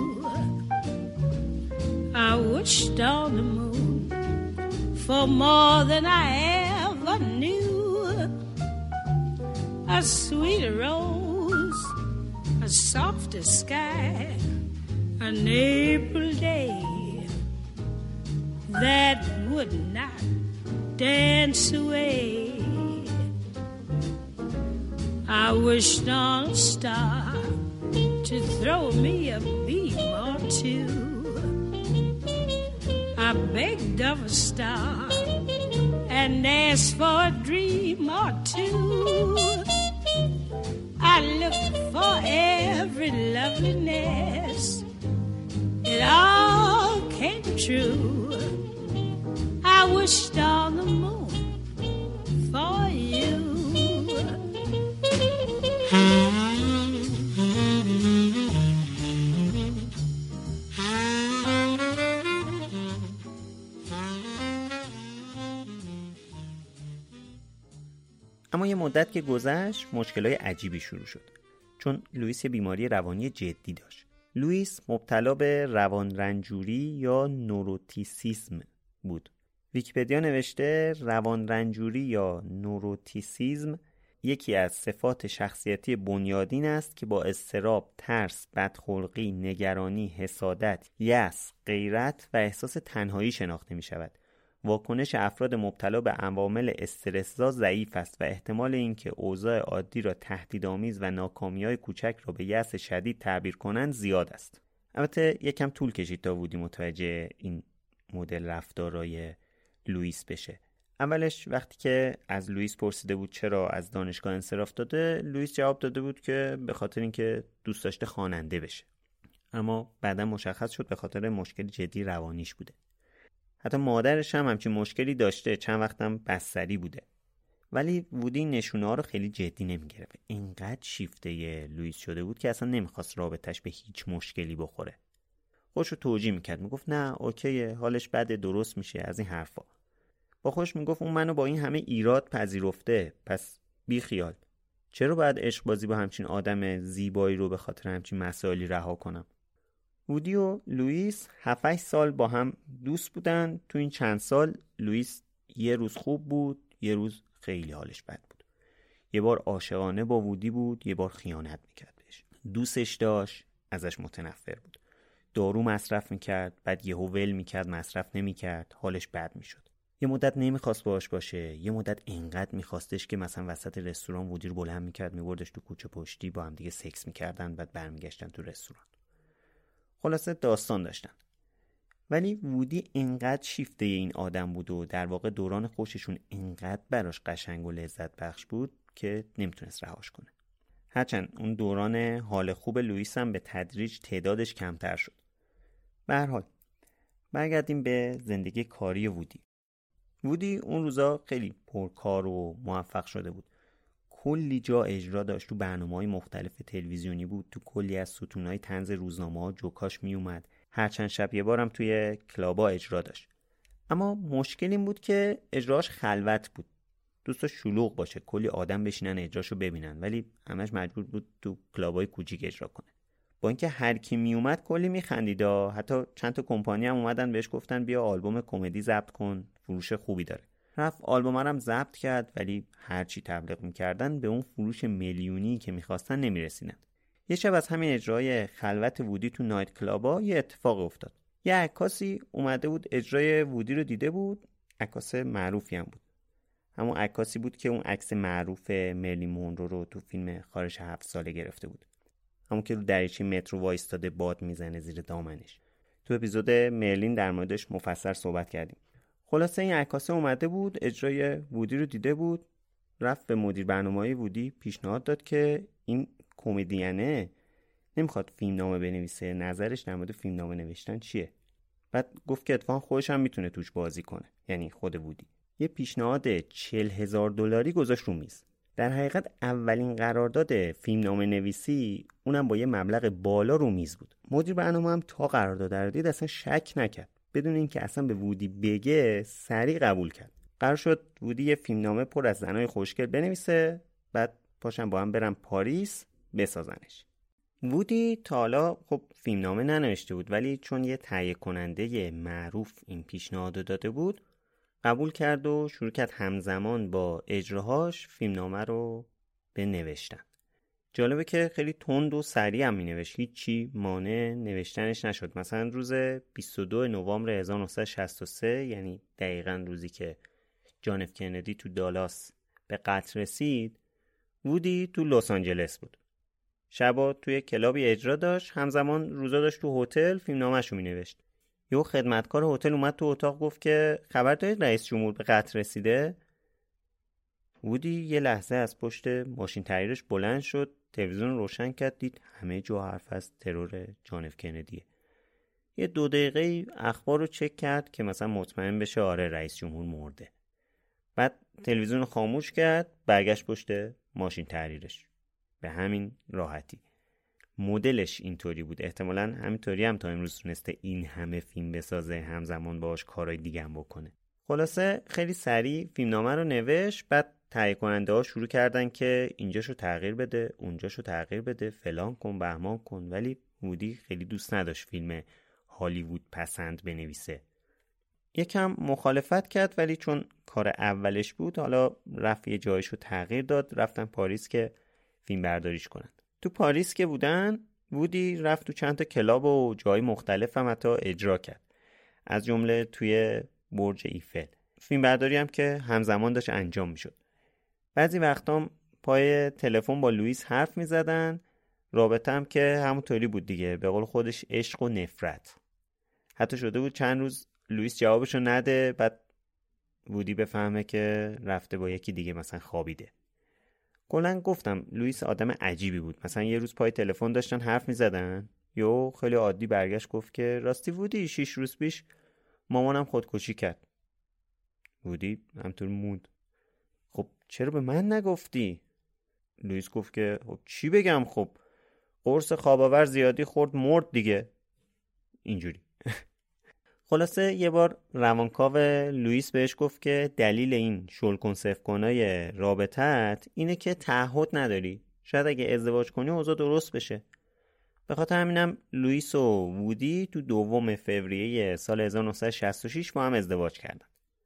K: I wished on the moon for more than I ever knew. A sweeter rose, a softer sky, an April day that would not dance away. I wished on a star to throw me a beam or two. I begged of a star and asked for a dream or two. I looked for every loveliness, it all came true. I wished on the moon for you.
F: اما یه مدت که گذشت مشکلای عجیبی شروع شد، چون لوئیس یه بیماری روانی جدی داشت. لوئیس مبتلا به روان رنجوری یا نوروتیسیسم بود. ویکی‌پدیا نوشته روان رنجوری یا نوروتیسیسم یکی از صفات شخصیتی بنیادین است که با اضطراب، ترس، بدخلقی، نگرانی، حسادت، یأس، غیرت و احساس تنهایی شناخته می شود. واکنش افراد مبتلا به عوامل استرس‌زا ضعیف است و احتمال اینکه اوضاع عادی را تهدیدآمیز و ناکامی‌های کوچک را به یأس شدید تعبیر کنند زیاد است. البته یکم طول کشید تا وودی متوجه این مدل رفتارهای لوئیس بشه. اولش وقتی که از لوئیس پرسیده بود چرا از دانشگاه انصراف داده، لوئیس جواب داده بود که به خاطر اینکه دوست داشته خواننده بشه. اما بعدا مشخص شد به خاطر مشکل جدی روانیش بوده. حتی مادرش هم همچین مشکلی داشته، چند وقتم بستری بوده. ولی وودی نشونه‌ها رو خیلی جدی نمی‌گرفت. اینقدر شیفته لوئیس شده بود که اصلا نمیخواست رابطش به هیچ مشکلی بخوره. خودشو توجیه میکرد، میگفت نه اوکیه، حالش بده، درست میشه، از این حرفا. با خودش میگفت اون منو با این همه ایراد پذیرفته، پس بی خیال. چرا باید عشق بازی با همچین آدم زیبایی رو به خاطر همچین مسائلی رها کنم؟ وودی و لوئیس 7-8 سال با هم دوست بودن. تو این چند سال لوئیس یه روز خوب بود، یه روز خیلی حالش بد بود. یه بار عاشقانه با وودی بود، یه بار خیانت میکرد بهش. دوستش داشت، ازش متنفر بود. دارو مصرف میکرد، بعد یهو ول میکرد، مصرف نمیکرد، حالش بد میشد. یه مدت نمیخواست باهاش باشه، یه مدت اینقدر میخواستش که مثلا وسط رستوران وودی رو بلند میکرد، میبردش تو کوچه پشتی، با هم دیگه سکس میکردن، بعد برمیگشتن تو رستوران. خلاصه داستان داشتن. ولی وودی اینقدر شیفته این آدم بود و در واقع دوران خوششون اینقدر براش قشنگ و لذت بخش بود که نمیتونست رهاش کنه. هرچند اون دوران حال خوب لوئیس هم به تدریج تعدادش کمتر شد. به هر حال برگردیم به زندگی کاری وودی. وودی اون روزا خیلی پرکار و موفق شده بود. کلی جا اجرا داشت، تو برنامه‌های مختلف تلویزیونی بود، تو کلی از ستونهای طنز روزنامه‌ها جوکاش می اومد. هر چند شب یه بارم توی کلابا اجرا داشت. اما مشکل این بود که اجراش خلوت بود. دوستا شلوغ باشه، کلی آدم بشینن اجراشو ببینن، ولی همش مجبور بود تو کلابای کوچیک اجرا کنه. با اینکه هر کی می اومد کلی میخندید، حتی چند تا کمپانی هم اومدن بهش گفتن بیا آلبوم کمدی ضبط کن، فروش خوبی داره. رفت آلبوم هم ضبط کرد، ولی هر چی تبلیغ میکردن به اون فروش میلیونی که میخواستن نمیرسیدن. یه شب از همین اجرای خلوت وودی تو نایت کلابا یه اتفاق افتاد. یه عکاسی اومده بود اجرای وودی رو دیده بود، عکاس معروفی هم بود. همون عکاسی بود که اون عکس معروف مرلین مونرو رو تو فیلم خارش 7 ساله گرفته بود. همون که رو دریچه مترو وایستاده باد میزنه زیر دامنش. تو اپیزود مرلین در موردش مفصل صحبت کردیم. خلاصه این عکاس اومده بود اجرای وودی رو دیده بود، رفت به مدیر برنامه‌های وودی پیشنهاد داد که این کمدینه نمیخواد فیلمنامه بنویسه، نظرش در مورد فیلمنامه نوشتن چیه. بعد گفت که اتفاقا خودش هم میتونه توش بازی کنه، یعنی خود وودی. یه پیشنهاد $40,000 گذاشت رو میز. در حقیقت اولین قرارداد فیلمنامه نویسی اونم با یه مبلغ بالا رو میز بود. مدیر برنامه هم تا قرارداد رو دید اصلا شک نکرد، بدون اینکه اصلا به وودی بگه سریع قبول کرد. قرار شد وودی یه فیلمنامه پر از زنای خوشگل بنویسه، بعد پاشن با هم برن پاریس بسازنش. وودی تا حالا خب فیلمنامه ننوشته بود، ولی چون یه تهیه کننده معروف این پیشنهاد داده بود قبول کرد و شروع کرد همزمان با اجراهاش فیلمنامه رو بنوشتن. جالبه که خیلی تند و سریع هم می‌نوشت، هیچی مانع نوشتنش نشد. مثلا روز 22 نوامبر 1963، یعنی دقیقاً روزی که جان اف کندی تو دالاس به قتل رسید، وودی تو لس آنجلس بود. شبا توی کلابی اجرا داشت، همزمان روزا داشت تو هتل فیلمنامه‌شو مینوشت. یه خدمتکار هتل اومد تو اتاق گفت که خبر دارید رئیس جمهور به قتل رسیده؟ وودی یه لحظه از پشت ماشین تحریرش بلند شد، تلویزیون روشن کرد، دید همه جا حرف از ترور جان اف کندیه. یه 2 دقیقه اخبار رو چک کرد که مثلا مطمئن بشه آره رئیس جمهور مرده. بعد تلویزیون رو خاموش کرد، برگشت پشت ماشین تحریرش. به همین راحتی. مدلش اینطوری بود، احتمالاً همینطوری هم تا امروز تونسته این همه فیلم بسازه، همزمان باهاش کارهای دیگه هم بکنه. خلاصه خیلی سریع فیلمنامه رو نوشت، بعد تهیه کننده ها شروع کردن که اینجاشو تغییر بده، اونجاشو تغییر بده، فلان کن، بهمان کن، ولی وودی خیلی دوست نداشت فیلم هالیوود پسند بنویسه. یکم مخالفت کرد، ولی چون کار اولش بود حالا رفت یه جایشو تغییر داد، رفتن پاریس که فیلم برداریش کنن. تو پاریس که بودن وودی رفت تو چند تا کلاب و جای مختلف هم حتی اجرا کرد، از جمله توی برج ایفل. فیلم برداری هم که همزمان داشت انجام میشد. بعضی وقتا پای تلفن با لوئیس حرف میزدن، رابطه هم که همونطوری بود دیگه، به قول خودش عشق و نفرت. حتی شده بود چند روز لوئیس جوابشو نده، بعد وودی بفهمه که رفته با یکی دیگه مثلا خوابیده. کلاً گفتم لوئیس آدم عجیبی بود. مثلا یه روز پای تلفن داشتن حرف میزدن، یو خیلی عادی برگشت گفت که راستی وودی 6 روز پیش مامانم خودکشی کرد. وودی همطور موند. خب چرا به من نگفتی؟ لوئیس گفت که خب چی بگم، خب قرص خواب‌آور زیادی خورد مرد دیگه. اینجوری. خلاصه یه بار روانکاو لوئیس بهش گفت که دلیل این شلکنسفکنای رابطت اینه که تعهد نداری. شاید اگه ازدواج کنی اوضاع درست بشه. به خاطر همینم لوئیس و وودی تو 2 فوریه سال 1966 با هم ازدواج کردن.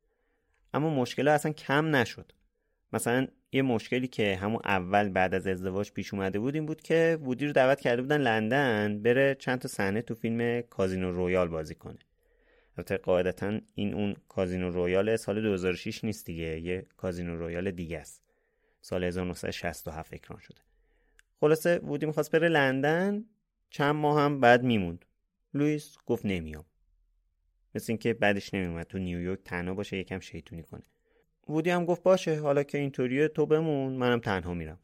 F: اما مشکل اصلا کم نشد. مثلا یه مشکلی که همون اول بعد از ازدواج پیش اومده بود این بود که وودی رو دعوت کرده بودن لندن بره چند تا صحنه تو فیلم کازینو رویال بازی کنه. البته قاعدتاً این اون کازینو رویال سال 2006 نیست دیگه، یه کازینو رویال دیگه است. سال 1967 اکران شده. خلاصه وودی می‌خواست بره لندن، چند ماه هم بعد میموند. لوئیس گفت نمیام. مثل این که بعدش نمیومد تو نیویورک تنها باشه یکم شیطونی کنه. وودی هم گفت باشه حالا که اینطوریه تو بمون، منم تنها میرم.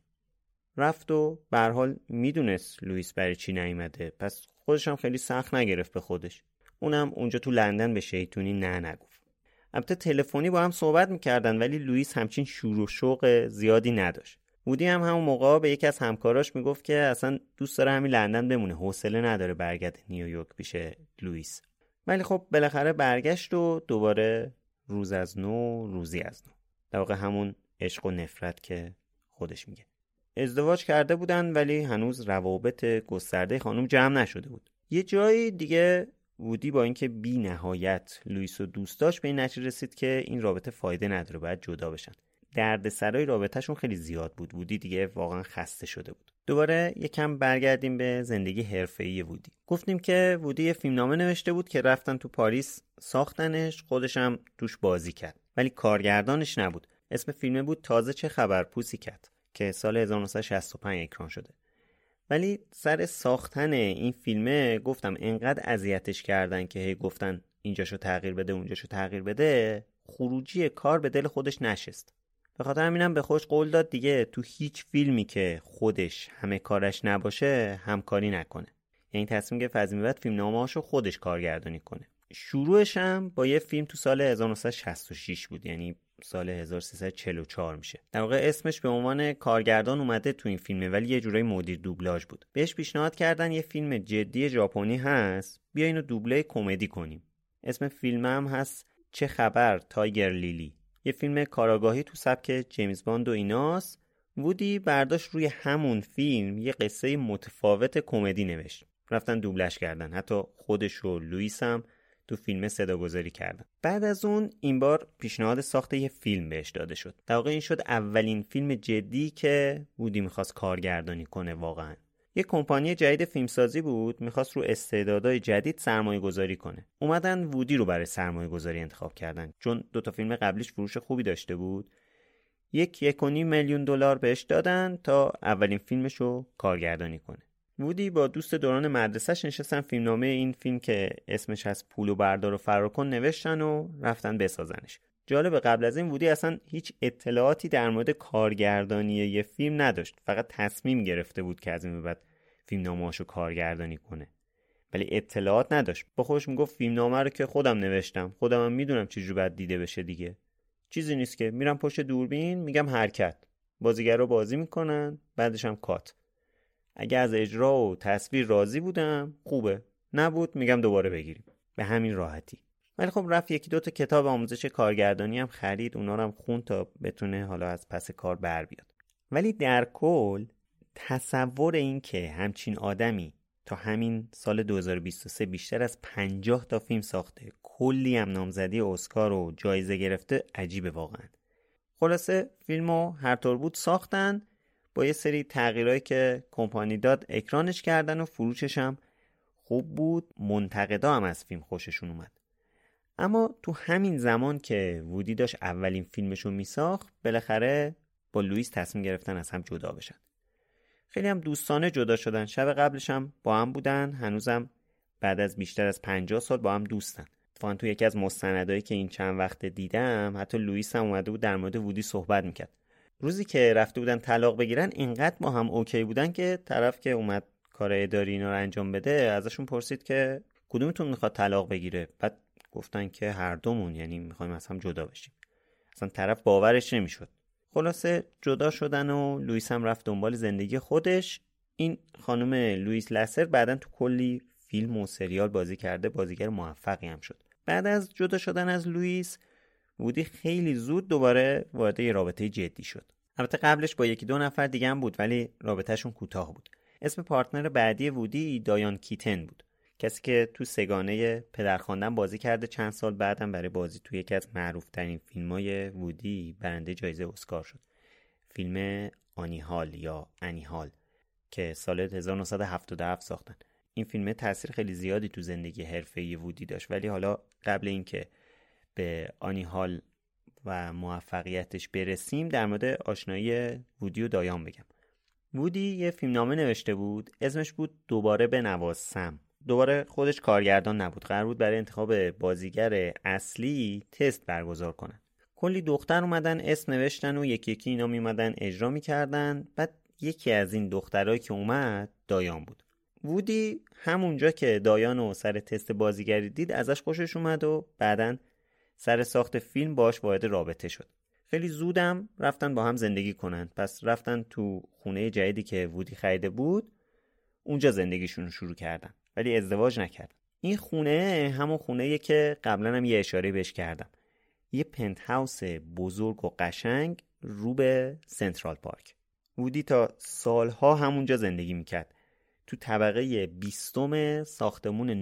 F: رفت و به هر حال میدونست لوئیس برای چی نیومده، پس خودش هم خیلی سخت نگرفت به خودش. اونم اونجا تو لندن به شیطونی نگفت. البته تلفنی با هم صحبت میکردن، ولی لوئیس همچین شور و شوق زیادی نداشت. وودی هم همون موقع به یکی از همکاراش میگفت که اصلا دوست داره همین لندن بمونه، حوصله نداره برگرده نیویورک پیش لوئیس. ولی خب بالاخره برگشت و دوباره روز از نو روزی از نو. در واقع همون عشق و نفرت که خودش میگه. ازدواج کرده بودن ولی هنوز روابط گسترده خانم جمع نشده بود. یه جایی دیگه وودی با اینکه بی نهایت لوئیس رو دوست داشت به این نتیجه رسید که این رابطه فایده نداره، باید جدا بشن. دردسرای رابطهشون خیلی زیاد بود. وودی دیگه واقعا خسته شده بود. دوباره یکم برگردیم به زندگی حرفه‌ای وودی. گفتیم که وودی یه فیلمنامه نوشته بود که رفتن تو پاریس ساختنش، خودش هم توش بازی کرد. ولی کارگردانش نبود. اسم فیلم بود تازه چه خبر پوسیکت که سال 1965 اکران شده. ولی سر ساختن این فیلمه گفتم انقدر اذیتش کردن که هی گفتن اینجاشو تغییر بده اونجاشو تغییر بده، خروجی کار به دل خودش نشست. به خاطر همینم به خودش قول داد دیگه تو هیچ فیلمی که خودش همه کارش نباشه همکاری نکنه. یعنی تصمیم گرفت از این بعد فیلمنامه‌هاشو خودش کارگردانی کنه. شروعش هم با یه فیلم تو سال 1966 بود، یعنی سال 1344 میشه. در واقع اسمش به عنوان کارگردان اومده تو این فیلمه، ولی یه جورایی مدیر دوبلاژ بود. بهش پیشنهاد کردن یه فیلم جدی ژاپنی هست، بیا اینو دوبله کمدی کنیم. اسم فیلم هم هست چه خبر تایگر لیلی. یه فیلم کاراگاهی تو سبک جیمز باند و ایناست. وودی برداشت روی همون فیلم یه قصه متفاوت کمدی نوشت. رفتن دوبلش کردن. حتی خودش و لوئیس هم تو فیلم صداگذاری کردن. بعد از اون این بار پیشنهاد ساخت یه فیلم بهش داده شد. در واقع این شد اولین فیلم جدی که وودی میخواست کارگردانی کنه. واقعا یه کمپانی جدید فیلمسازی بود، میخواست رو استعدادهای جدید سرمایه گذاری کنه. اومدن وودی رو برای سرمایه گذاری انتخاب کردن، چون 2 فیلم قبلیش فروش خوبی داشته بود. 1.5 میلیون دلار بهش دادن تا اولین فیلمش رو کارگردانی کنه. وودی با دوست دوران مدرسه‌اش نشستن فیلمنامه این فیلم که اسمش از پولو بردار و فرار کن نوشتن و رفتن بسازنش. جالبه قبل از این وودی اصلا هیچ اطلاعاتی در مورد کارگردانی یه فیلم نداشت. فقط تصمیم گرفته بود که از این به بعد فیلمنامه‌اشو کارگردانی کنه، ولی اطلاعات نداشت. با خودش میگفت فیلمنامه رو که خودم نوشتم، خودم میدونم چجوری باید دیده بشه دیگه. چیزی نیست که میرم پشت دوربین میگم حرکت، بازیگرا بازی میکنن، بعدش هم کات. اگه از اجرا و تصویر راضی بودم خوبه، نبود میگم دوباره بگیریم. به همین راحتی. ولی خب رفت 1-2 تا کتاب آموزش کارگردانی هم خرید، اونا رو هم خوند تا بتونه حالا از پس کار بر بیاد. ولی در کل تصور این که همچین آدمی تا همین سال 2023 بیشتر از 50 تا فیلم ساخته، کلی هم نامزدی اسکار و جایزه گرفته، عجیبه واقعا. خلاصه فیلمو هر طور بود ساختن، با یه سری تغییرایی که کمپانی داد اکرانش کردن و فروشش هم خوب بود. منتقدا هم از فیلم خوششون اومد. اما تو همین زمان که وودی داشت اولین فیلمشو میساخت، بالاخره با لوئیس تصمیم گرفتن از هم جدا بشن. خیلی هم دوستانه جدا شدن. شب قبلش هم با هم بودن، هنوزم بعد از بیشتر از 50 سال با هم دوستن. اتفاقا تو یکی از مستندایی که این چند وقت دیدم، حتی لوئیس هم اومده بود در مورد وودی صحبت میکرد. روزی که رفته بودن طلاق بگیرن، اینقدر با هم اوکی بودن که طرف که اومد کار اداری اینا رو انجام بده ازشون پرسید که کدومتون میخواد طلاق بگیره. بعد گفتن که هر دومون، یعنی میخوایم از هم جدا بشیم. اصلا طرف باورش نمیشد. خلاصه جدا شدن و لوئیس هم رفت دنبال زندگی خودش. این خانم لوئیس لسر بعدن تو کلی فیلم و سریال بازی کرده، بازیگر موفقی هم شد. بعد از جدا شدن از لوئیس، وودی خیلی زود دوباره وارد یه رابطه جدی شد. البته قبلش با 1-2 نفر دیگه هم بود، ولی رابطهشون کوتاه بود. اسم پارتنر بعدی وودی دایان کیتن بود، کسی که تو سگانه پدرخواندن بازی کرده. چند سال بعدم برای بازی تو یکی از معروف‌ترین فیلم‌های وودی برنده جایزه اسکار شد. فیلم آنیهال یا انیهال که سال 1977 ساختن. این فیلم تاثیر خیلی زیادی تو زندگی حرفه‌ای وودی داشت. ولی حالا قبل اینکه به آنیهال و موفقیتش برسیم، در مورد آشنایی وودی و دایان بگم. وودی یه فیلمنامه نوشته بود، اسمش بود دوباره بنواز سم. دوباره خودش کارگردان نبود، قرار بود برای انتخاب بازیگر اصلی تست برگزار کنن. کلی دختر اومدن اسم نوشتن و یکی یکی اینا میومدن اجرا میکردن. بعد یکی از این دخترایی که اومد دایان بود. وودی همونجا که دایانو سر تست بازیگری دید ازش خوشش اومد و بعدن سر ساخت فیلم باش وارد رابطه شد. خیلی زودم رفتن با هم زندگی کنن. پس رفتن تو خونه جدیدی که وودی خریده بود، اونجا زندگیشون رو شروع کردن، ولی ازدواج نکردن. این خونه همون خونه‌ایه که قبلا هم یه اشاره بهش کردم. یه پنت هاوس بزرگ و قشنگ رو به سنترال پارک. وودی تا سالها همونجا زندگی میکرد، تو طبقه 20 ساختمون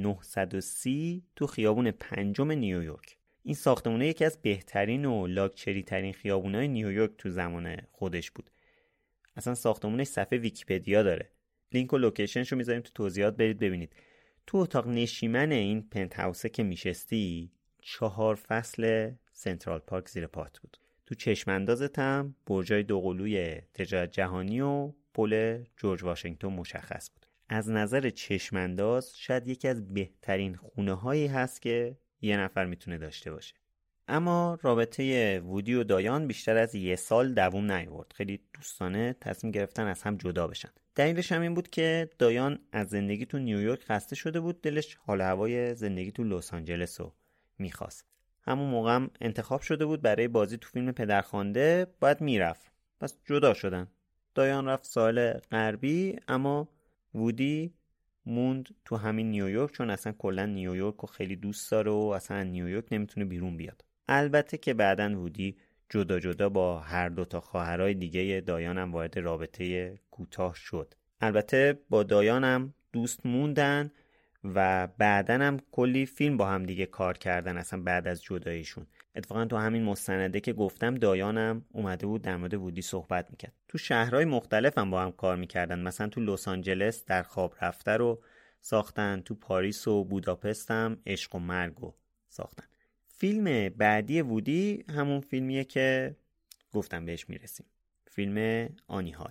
F: 930 تو خیابون 5 نیویورک. این ساختمونه یکی از بهترین و لاکچری ترین خیابونای نیویورک تو زمان خودش بود. اصلا ساختمونش صفحه ویکی‌پدیا داره. لینک و لوکیشنشو میذاریم تو توضیحات، برید ببینید. تو اتاق نشیمن این پنت هاوسه که میشستی 4 فصل سنترال پارک زیر پات بود. تو چشم اندازت هم برجای دوقلوی تجارت جهانی و پل جورج واشنگتن مشخص بود. از نظر چشم انداز شاید یکی از بهترین خونه هایی هست که یه نفر میتونه داشته باشه. اما رابطه وودی و دایان بیشتر از 1 سال دوام نیاورد. خیلی دوستانه تصمیم گرفتن از هم جدا بشن. دلیلش هم این بود که دایان از زندگی تو نیویورک خسته شده بود، دلش حال هوای زندگی تو لس آنجلس رو میخواست. همون موقع هم انتخاب شده بود برای بازی تو فیلم پدرخوانده باید میرفت. پس جدا شدن. دایان رفت ساحل غربی، اما وودی موند تو همین نیویورک، چون اصلا کلا نیویورک رو خیلی دوست داره و اصلا نیویورک نمیتونه بیرون بیاد. البته که بعدن وودی جدا جدا با هر دو تا خواهرای دیگه دایان هم وارد رابطه کوتاه شد. البته با دایان هم دوست موندن و بعدن هم کلی فیلم با هم دیگه کار کردن اصلا بعد از جداییشون. اتفاقا تو همین مستنده که گفتم دایانم اومده بود در مورد وودی صحبت میکرد. تو شهرهای مختلف هم با هم کار میکردن، مثلا تو لس آنجلس در خواب رفته رو ساختن، تو پاریس و بوداپست هم عشق و مرگ رو ساختن. فیلم بعدی وودی همون فیلمیه که گفتم بهش میرسیم، فیلم آنی هال.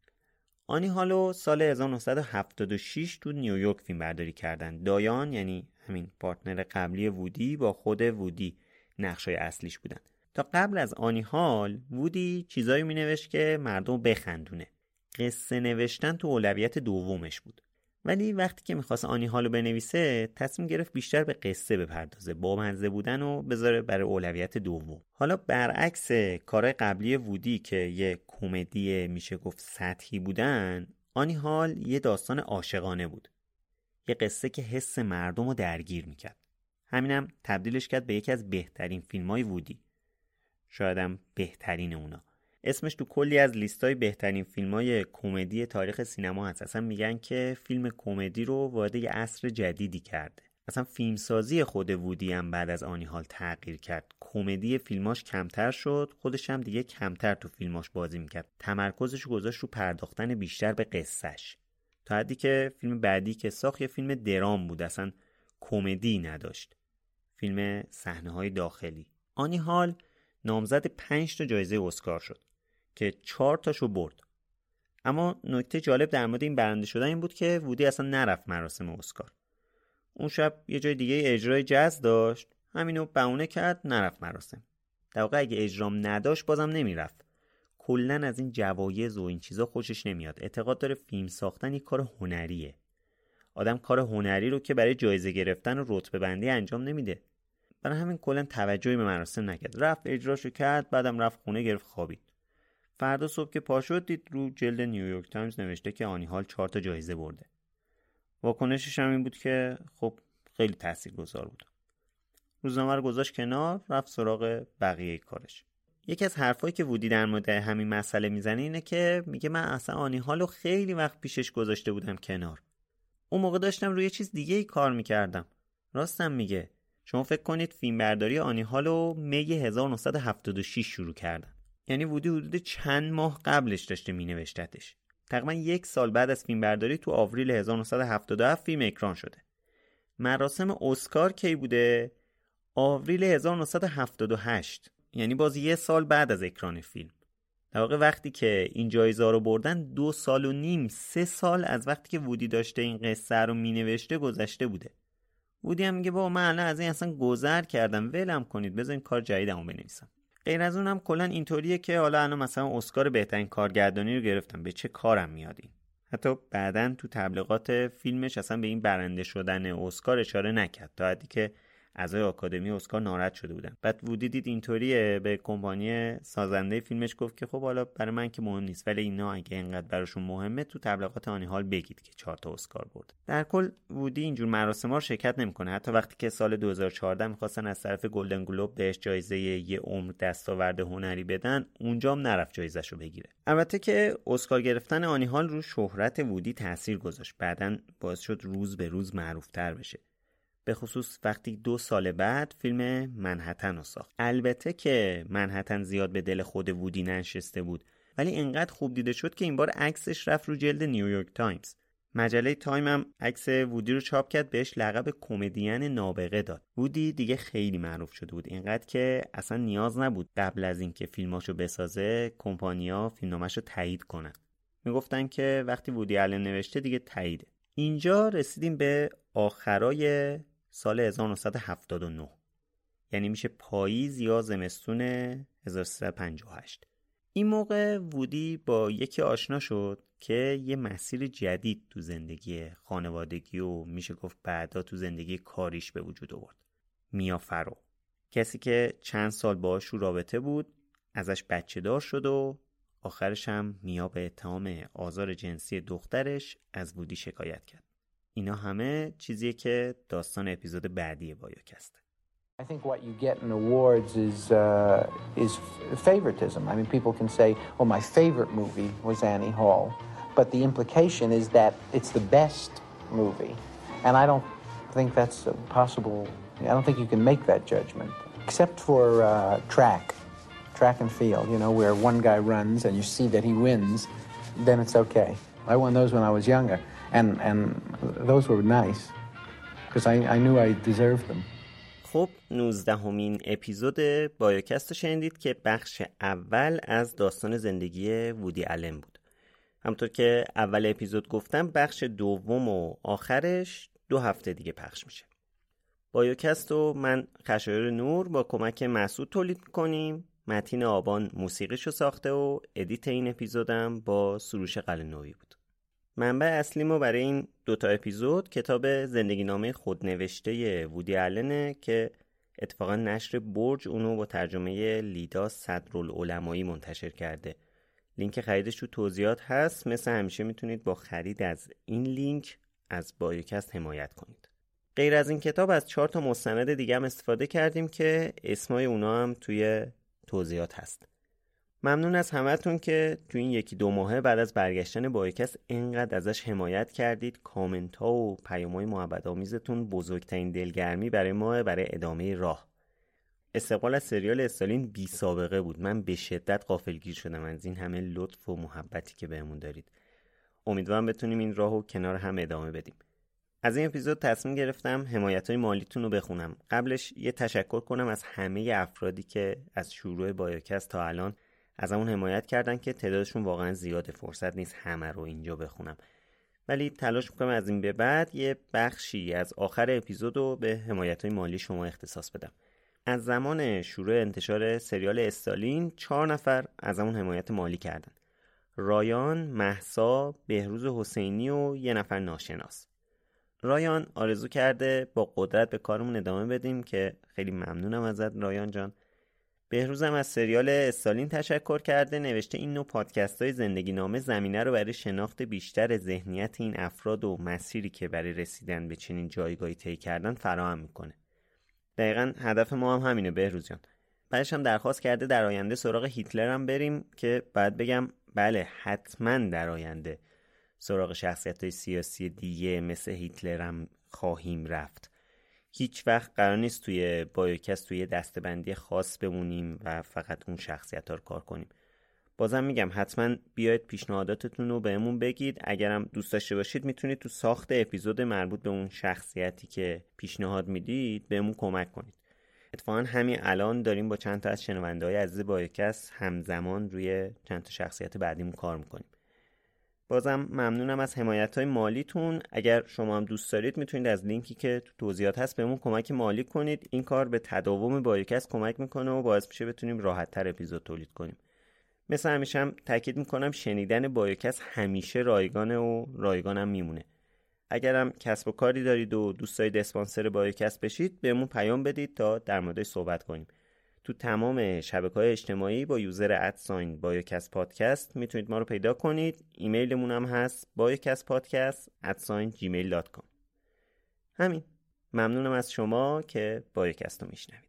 F: آنی هالو سال 1976 تو نیویورک فیلم برداری کردن. دایان یعنی همین پارتنر قبلی وودی با خود وودی نقشای اصلیش بودن. تا قبل از آنی هال وودی چیزایی مینوشت که مردم بخندونه. قصه نوشتن تو اولویت دومش بود. ولی وقتی که میخواست آنی هالو بنویسه تصمیم گرفت بیشتر به قصه بپردازه، با مزه بودن و بذاره برای اولویت دوم. حالا برعکس کارهای قبلی وودی که یه کمدی میشه گفت سطحی بودن، آنی هال یه داستان عاشقانه بود. یه قصه که حس مردم رو درگیر میکرد. همینم تبدیلش کرد به یکی از بهترین فیلم‌های وودی. شایدم بهترین اونا. اسمش تو کلی از لیستای بهترین فیلم‌های کمدی تاریخ سینما هست. اصلا میگن که فیلم کمدی رو وارد یه عصر جدیدی کرده. اصلا فیلمسازی خود وودی هم بعد از آنی هال تغییر کرد. کمدی فیلماش کمتر شد، خودش هم دیگه کمتر تو فیلماش بازی میکرد. تمرکزش رو گذاشت رو پرداختن بیشتر به قصهش. تا حدی که فیلم بعدی که ساخت یه فیلم درام بود، اصلا کمدی نداشت. فیلم صحنه‌های داخلی. آنی هال نامزد 5 تا جایزه اسکار شد که 4 تاشو برد. اما نکته جالب در مورد این برنده شدن این بود که وودی اصلا نرفت مراسم اسکار. اون شب یه جای دیگه اجرای جاز داشت، همینو بهونه کرد نرفت مراسم. در واقع اگه اجرام نداشت بازم نمیرفت. کلن از این جوایز و این چیزا خوشش نمیاد. اعتقاد داره فیلم ساختن یک کار هنریه. آدم کار هنری رو که برای جایزه گرفتن و رتبه بندی انجام نمیده. برای همین کلن توجهی به مراسم نکرد. رفت اجراشو کرد، بعدم رفت خونه گرفت خوابید. فردا صبح که پا شد دید رو جلد نیویورک تایمز نوشته که آنی هال 4 تا جایزه برده. واکنشش هم این بود که خب خیلی تاثیرگذار بود. روزنامه رو گذاشت کنار، رفت سراغ بقیه کارش. یکی از حرفایی که وودی در مورد همین مسئله میزنه اینه که میگه من اصلا آنی هالو خیلی وقت پیشش گذاشته بودم کنار. اون موقع داشتم روی چیز دیگه ای کار میکردم. راستم میگه. شما فکر کنید فیلم برداری آنی هالو می 1976 شروع کردن. یعنی وودی حدود چند ماه قبلش داشته مینوشتتش. تقریبا 1 سال بعد از فیلم برداری تو آوریل 1977 فیلم اکران شده. مراسم اسکار کی بوده؟ آوریل 1978. یعنی باز 1 سال بعد از اکران فیلم. در واقع وقتی که این جایزه رو بردن 2.5 سال 3 سال از وقتی که وودی داشته این قصه رو مینوشته گذشته بوده. وودی هم میگه بابا من الان از این اصلا گذر کردم، ولم کنید بذارین کار جدیدمو بنویسم. غیر از اونم کلا اینطوریه که حالا الان مثلا اسکار بهترین کارگردانی رو گرفتم، به چه کارم میاد این. حتی بعدن تو تبلیغات فیلمش اصلا به این برنده شدن اسکار اشاره نکرد، تا حدی که اعضای آکادمی اسکار ناراحت شده بودن. بعد وودی دید اینطوریه، به کمپانی سازنده فیلمش گفت که خب حالا برای من که مهم نیست، ولی اینا اگه اینقدر براشون مهمه تو تبلیغات آنی هال بگید که 4 تا اسکار برد. در کل وودی اینجور مراسم‌ها رو شرکت نمی‌کنه. حتی وقتی که سال 2014 می‌خواستن از طرف گلدن گلوب بهش جایزه یه عمر دستاورد هنری بدن، اونجام نرفت جایزه‌شو بگیره. البته که اسکار گرفتن آنی هال رو شهرت وودی تاثیر گذاشت. بعدن باعث شد روز به روز معروف‌تر بشه. به خصوص وقتی 2 سال بعد فیلم منهتن رو ساخت. البته که منهتن زیاد به دل خود وودی ننشسته بود، ولی اینقدر خوب دیده شد که این بار عکسش رفت رو جلد نیویورک تایمز. مجله تایم هم عکس وودی رو چاپ کرد، بهش لقب کمدین نابغه داد. وودی دیگه خیلی معروف شده بود، اینقدر که اصلا نیاز نبود قبل از اینکه فیلماشو بسازه کمپانی‌ها فیلمنامه‌شو تایید کنن. میگفتن که وقتی وودی آلن نوشته دیگه تاییده. اینجا رسیدیم به آخرای سال 1979. یعنی میشه پاییز یا زمستون 1358. این موقع وودی با یکی آشنا شد که یه مسیر جدید تو زندگی خانوادگی و میشه گفت بعدا تو زندگی کاریش به وجود آورد. میا فرو کسی که چند سال باهاش رو رابطه بود ازش بچه دار شد و آخرش هم میا به اتهام آزار جنسی دخترش از وودی شکایت کرد. اینا همه چیزیه که داستان اپیزود بعدی بایوکسته.
I: I think what you get in awards is favoritism. I mean, people can say, "Oh, my favorite movie was Annie Hall," but the implication is that it's the best movie, and I don't think that's possible. I don't think you can make that judgment, except for track and field. You know, where one guy runs and you see that he wins, then it's okay. I won those when I was younger, and those were nice because I knew I deserved them.
F: خب 19مین اپیزود بایوکست شنیدید که بخش اول از داستان زندگی وودی آلن بود. همونطور که اول اپیزود گفتم بخش دوم و آخرش 2 هفته دیگه پخش میشه. بایوکست و من خشایار نور با کمک مسعود تولید میکنیم. متین آبان موسیقیشو ساخته و ادیت این اپیزودم با سروش قلعه‌نویی بود. منبع اصلیمو برای این 2 اپیزود کتاب زندگی نامه خودنوشته وودی آلنه که اتفاقا نشر برج اونو با ترجمه لیدا صدرالعلمایی منتشر کرده. لینک خریدش تو توضیحات هست. مثل همیشه میتونید با خرید از این لینک از بایوکست حمایت کنید. غیر از این کتاب از 4 مستند دیگه هم استفاده کردیم که اسمای اونا هم توی توضیحات هست. ممنون از همتون که تو این 1-2 ماه بعد از برگشتن بایوکست اینقدر ازش حمایت کردید. کامنت ها و پیام‌های محبت آمیزتون بزرگترین دلگرمی برای ما برای ادامه راه. استقبال از سریال استالین بی سابقه بود. من به شدت غافلگیر شدم از این همه لطف و محبتی که بهمون دارید. امیدوارم بتونیم این راهو کنار هم ادامه بدیم. از این اپیزود تصمیم گرفتم حمایت‌های مالیتون رو بخونم. قبلش یه تشکر کنم از همه افرادی که از شروع بایوکست تا الان از همون حمایت کردن که تعدادشون واقعا زیاده. فرصت نیست همه رو اینجا بخونم. ولی تلاش میکنم از این به بعد یه بخشی از آخر اپیزود رو به حمایت‌های مالی شما اختصاص بدم. از زمان شروع انتشار سریال استالین 4 نفر از همون حمایت مالی کردن. رایان، مهسا، بهروز حسینی و 1 نفر ناشناس. رایان آرزو کرده با قدرت به کارمون ادامه بدیم که خیلی ممنونم ازت رایان جان. بهروزم از سریال استالین تشکر کرده. نوشته این نوع پادکست‌های زندگی نامه زمینه رو برای شناخت بیشتر ذهنیت این افراد و مسیری که برای رسیدن به چنین جایگاهی طی کردن فراهم میکنه. دقیقاً هدف ما هم همینه بهروز جان. بعدش هم درخواست کرده در آینده سراغ هیتلر هم بریم که بعد بگم بله حتما در آینده سراغ شخصیت‌های سیاسی دیگه مثل هیتلر هم خواهیم رفت. هیچ وقت قرار نیست توی بایوکست توی دسته‌بندی خاص بمونیم و فقط اون شخصیت‌ها رو کار کنیم. بازم میگم حتما بیاید پیشنهاداتتون رو بهمون بگید. اگرم دوست داشته باشید میتونید تو ساخت اپیزود مربوط به اون شخصیتی که پیشنهاد میدید بهمون کمک کنید. اتفاقا همین الان داریم با چند تا از شنونده‌های عزیز بایوکست همزمان روی چند تا شخصیت بعدیمون کار میکنیم. بازم ممنونم از حمایت‌های مالیتون. اگر شما هم دوست دارید میتونید از لینکی که تو توضیحات هست بهمون کمک مالی کنید. این کار به تداوم بایوکست کمک میکنه و باعث میشه بتونیم راحت‌تر اپیزود تولید کنیم. مثل همیشه هم تاکید میکنم شنیدن بایوکست همیشه رایگانه و رایگانم میمونه. اگرم کسب و کاری دارید و دوست دارید اسپانسر بایوکست بشید بهمون پیام بدید تا در موردش صحبت کنیم. تو تمام شبکه‌های اجتماعی با یوزر @بایوکست پادکست میتونید ما رو پیدا کنید. ایمیلمون هم هست biocastpodcast@gmail.com. همین. ممنونم از شما که بایوکست رو میشنوید.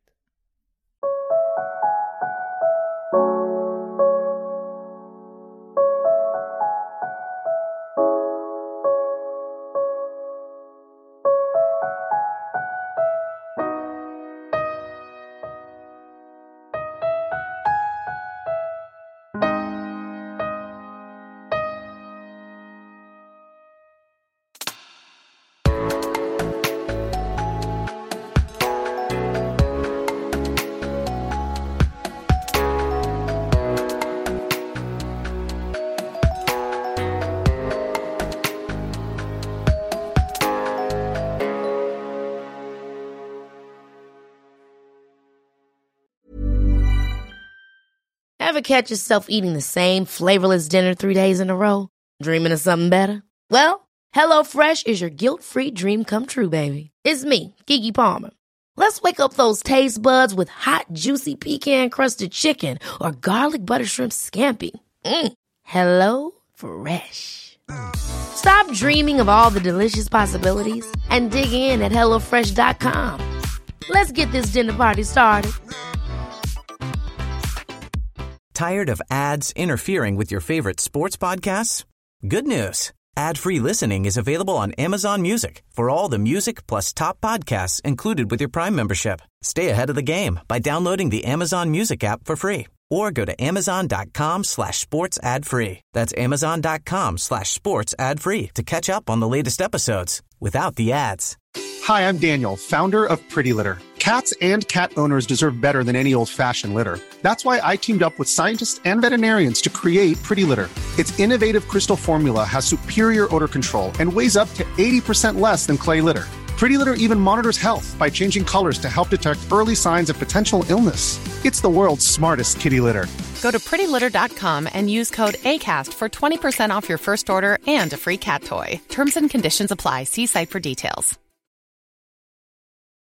A: Ever catch yourself eating the same flavorless dinner 3 days in a row? Dreaming of something better? Well, HelloFresh is your guilt-free dream come true, baby. It's me, Keke Palmer. Let's wake up those taste buds with hot, juicy pecan-crusted chicken or garlic butter shrimp scampi. Hello Fresh. Stop dreaming of all the delicious possibilities and dig in at HelloFresh.com. Let's get this dinner party started.
B: Tired of ads interfering with your favorite sports podcasts? Good news. Ad-free listening is available on Amazon Music for all the music plus top podcasts included with your Prime membership. Stay ahead of the game by downloading the Amazon Music app for free or go to amazon.com/sports ad free. That's amazon.com/sports ad free to catch up on the latest episodes without the ads.
L: Hi, I'm Daniel, founder of Pretty Litter. Cats and cat owners deserve better than any old-fashioned litter. That's why I teamed up with scientists and veterinarians to create Pretty Litter. Its innovative crystal formula has superior odor control and weighs up to 80% less than clay litter. Pretty Litter even monitors health by changing colors to help detect early signs of potential illness. It's the world's smartest kitty litter.
M: Go to prettylitter.com and use code ACAST for 20% off your first order and a free cat toy. Terms and conditions apply. See site for details.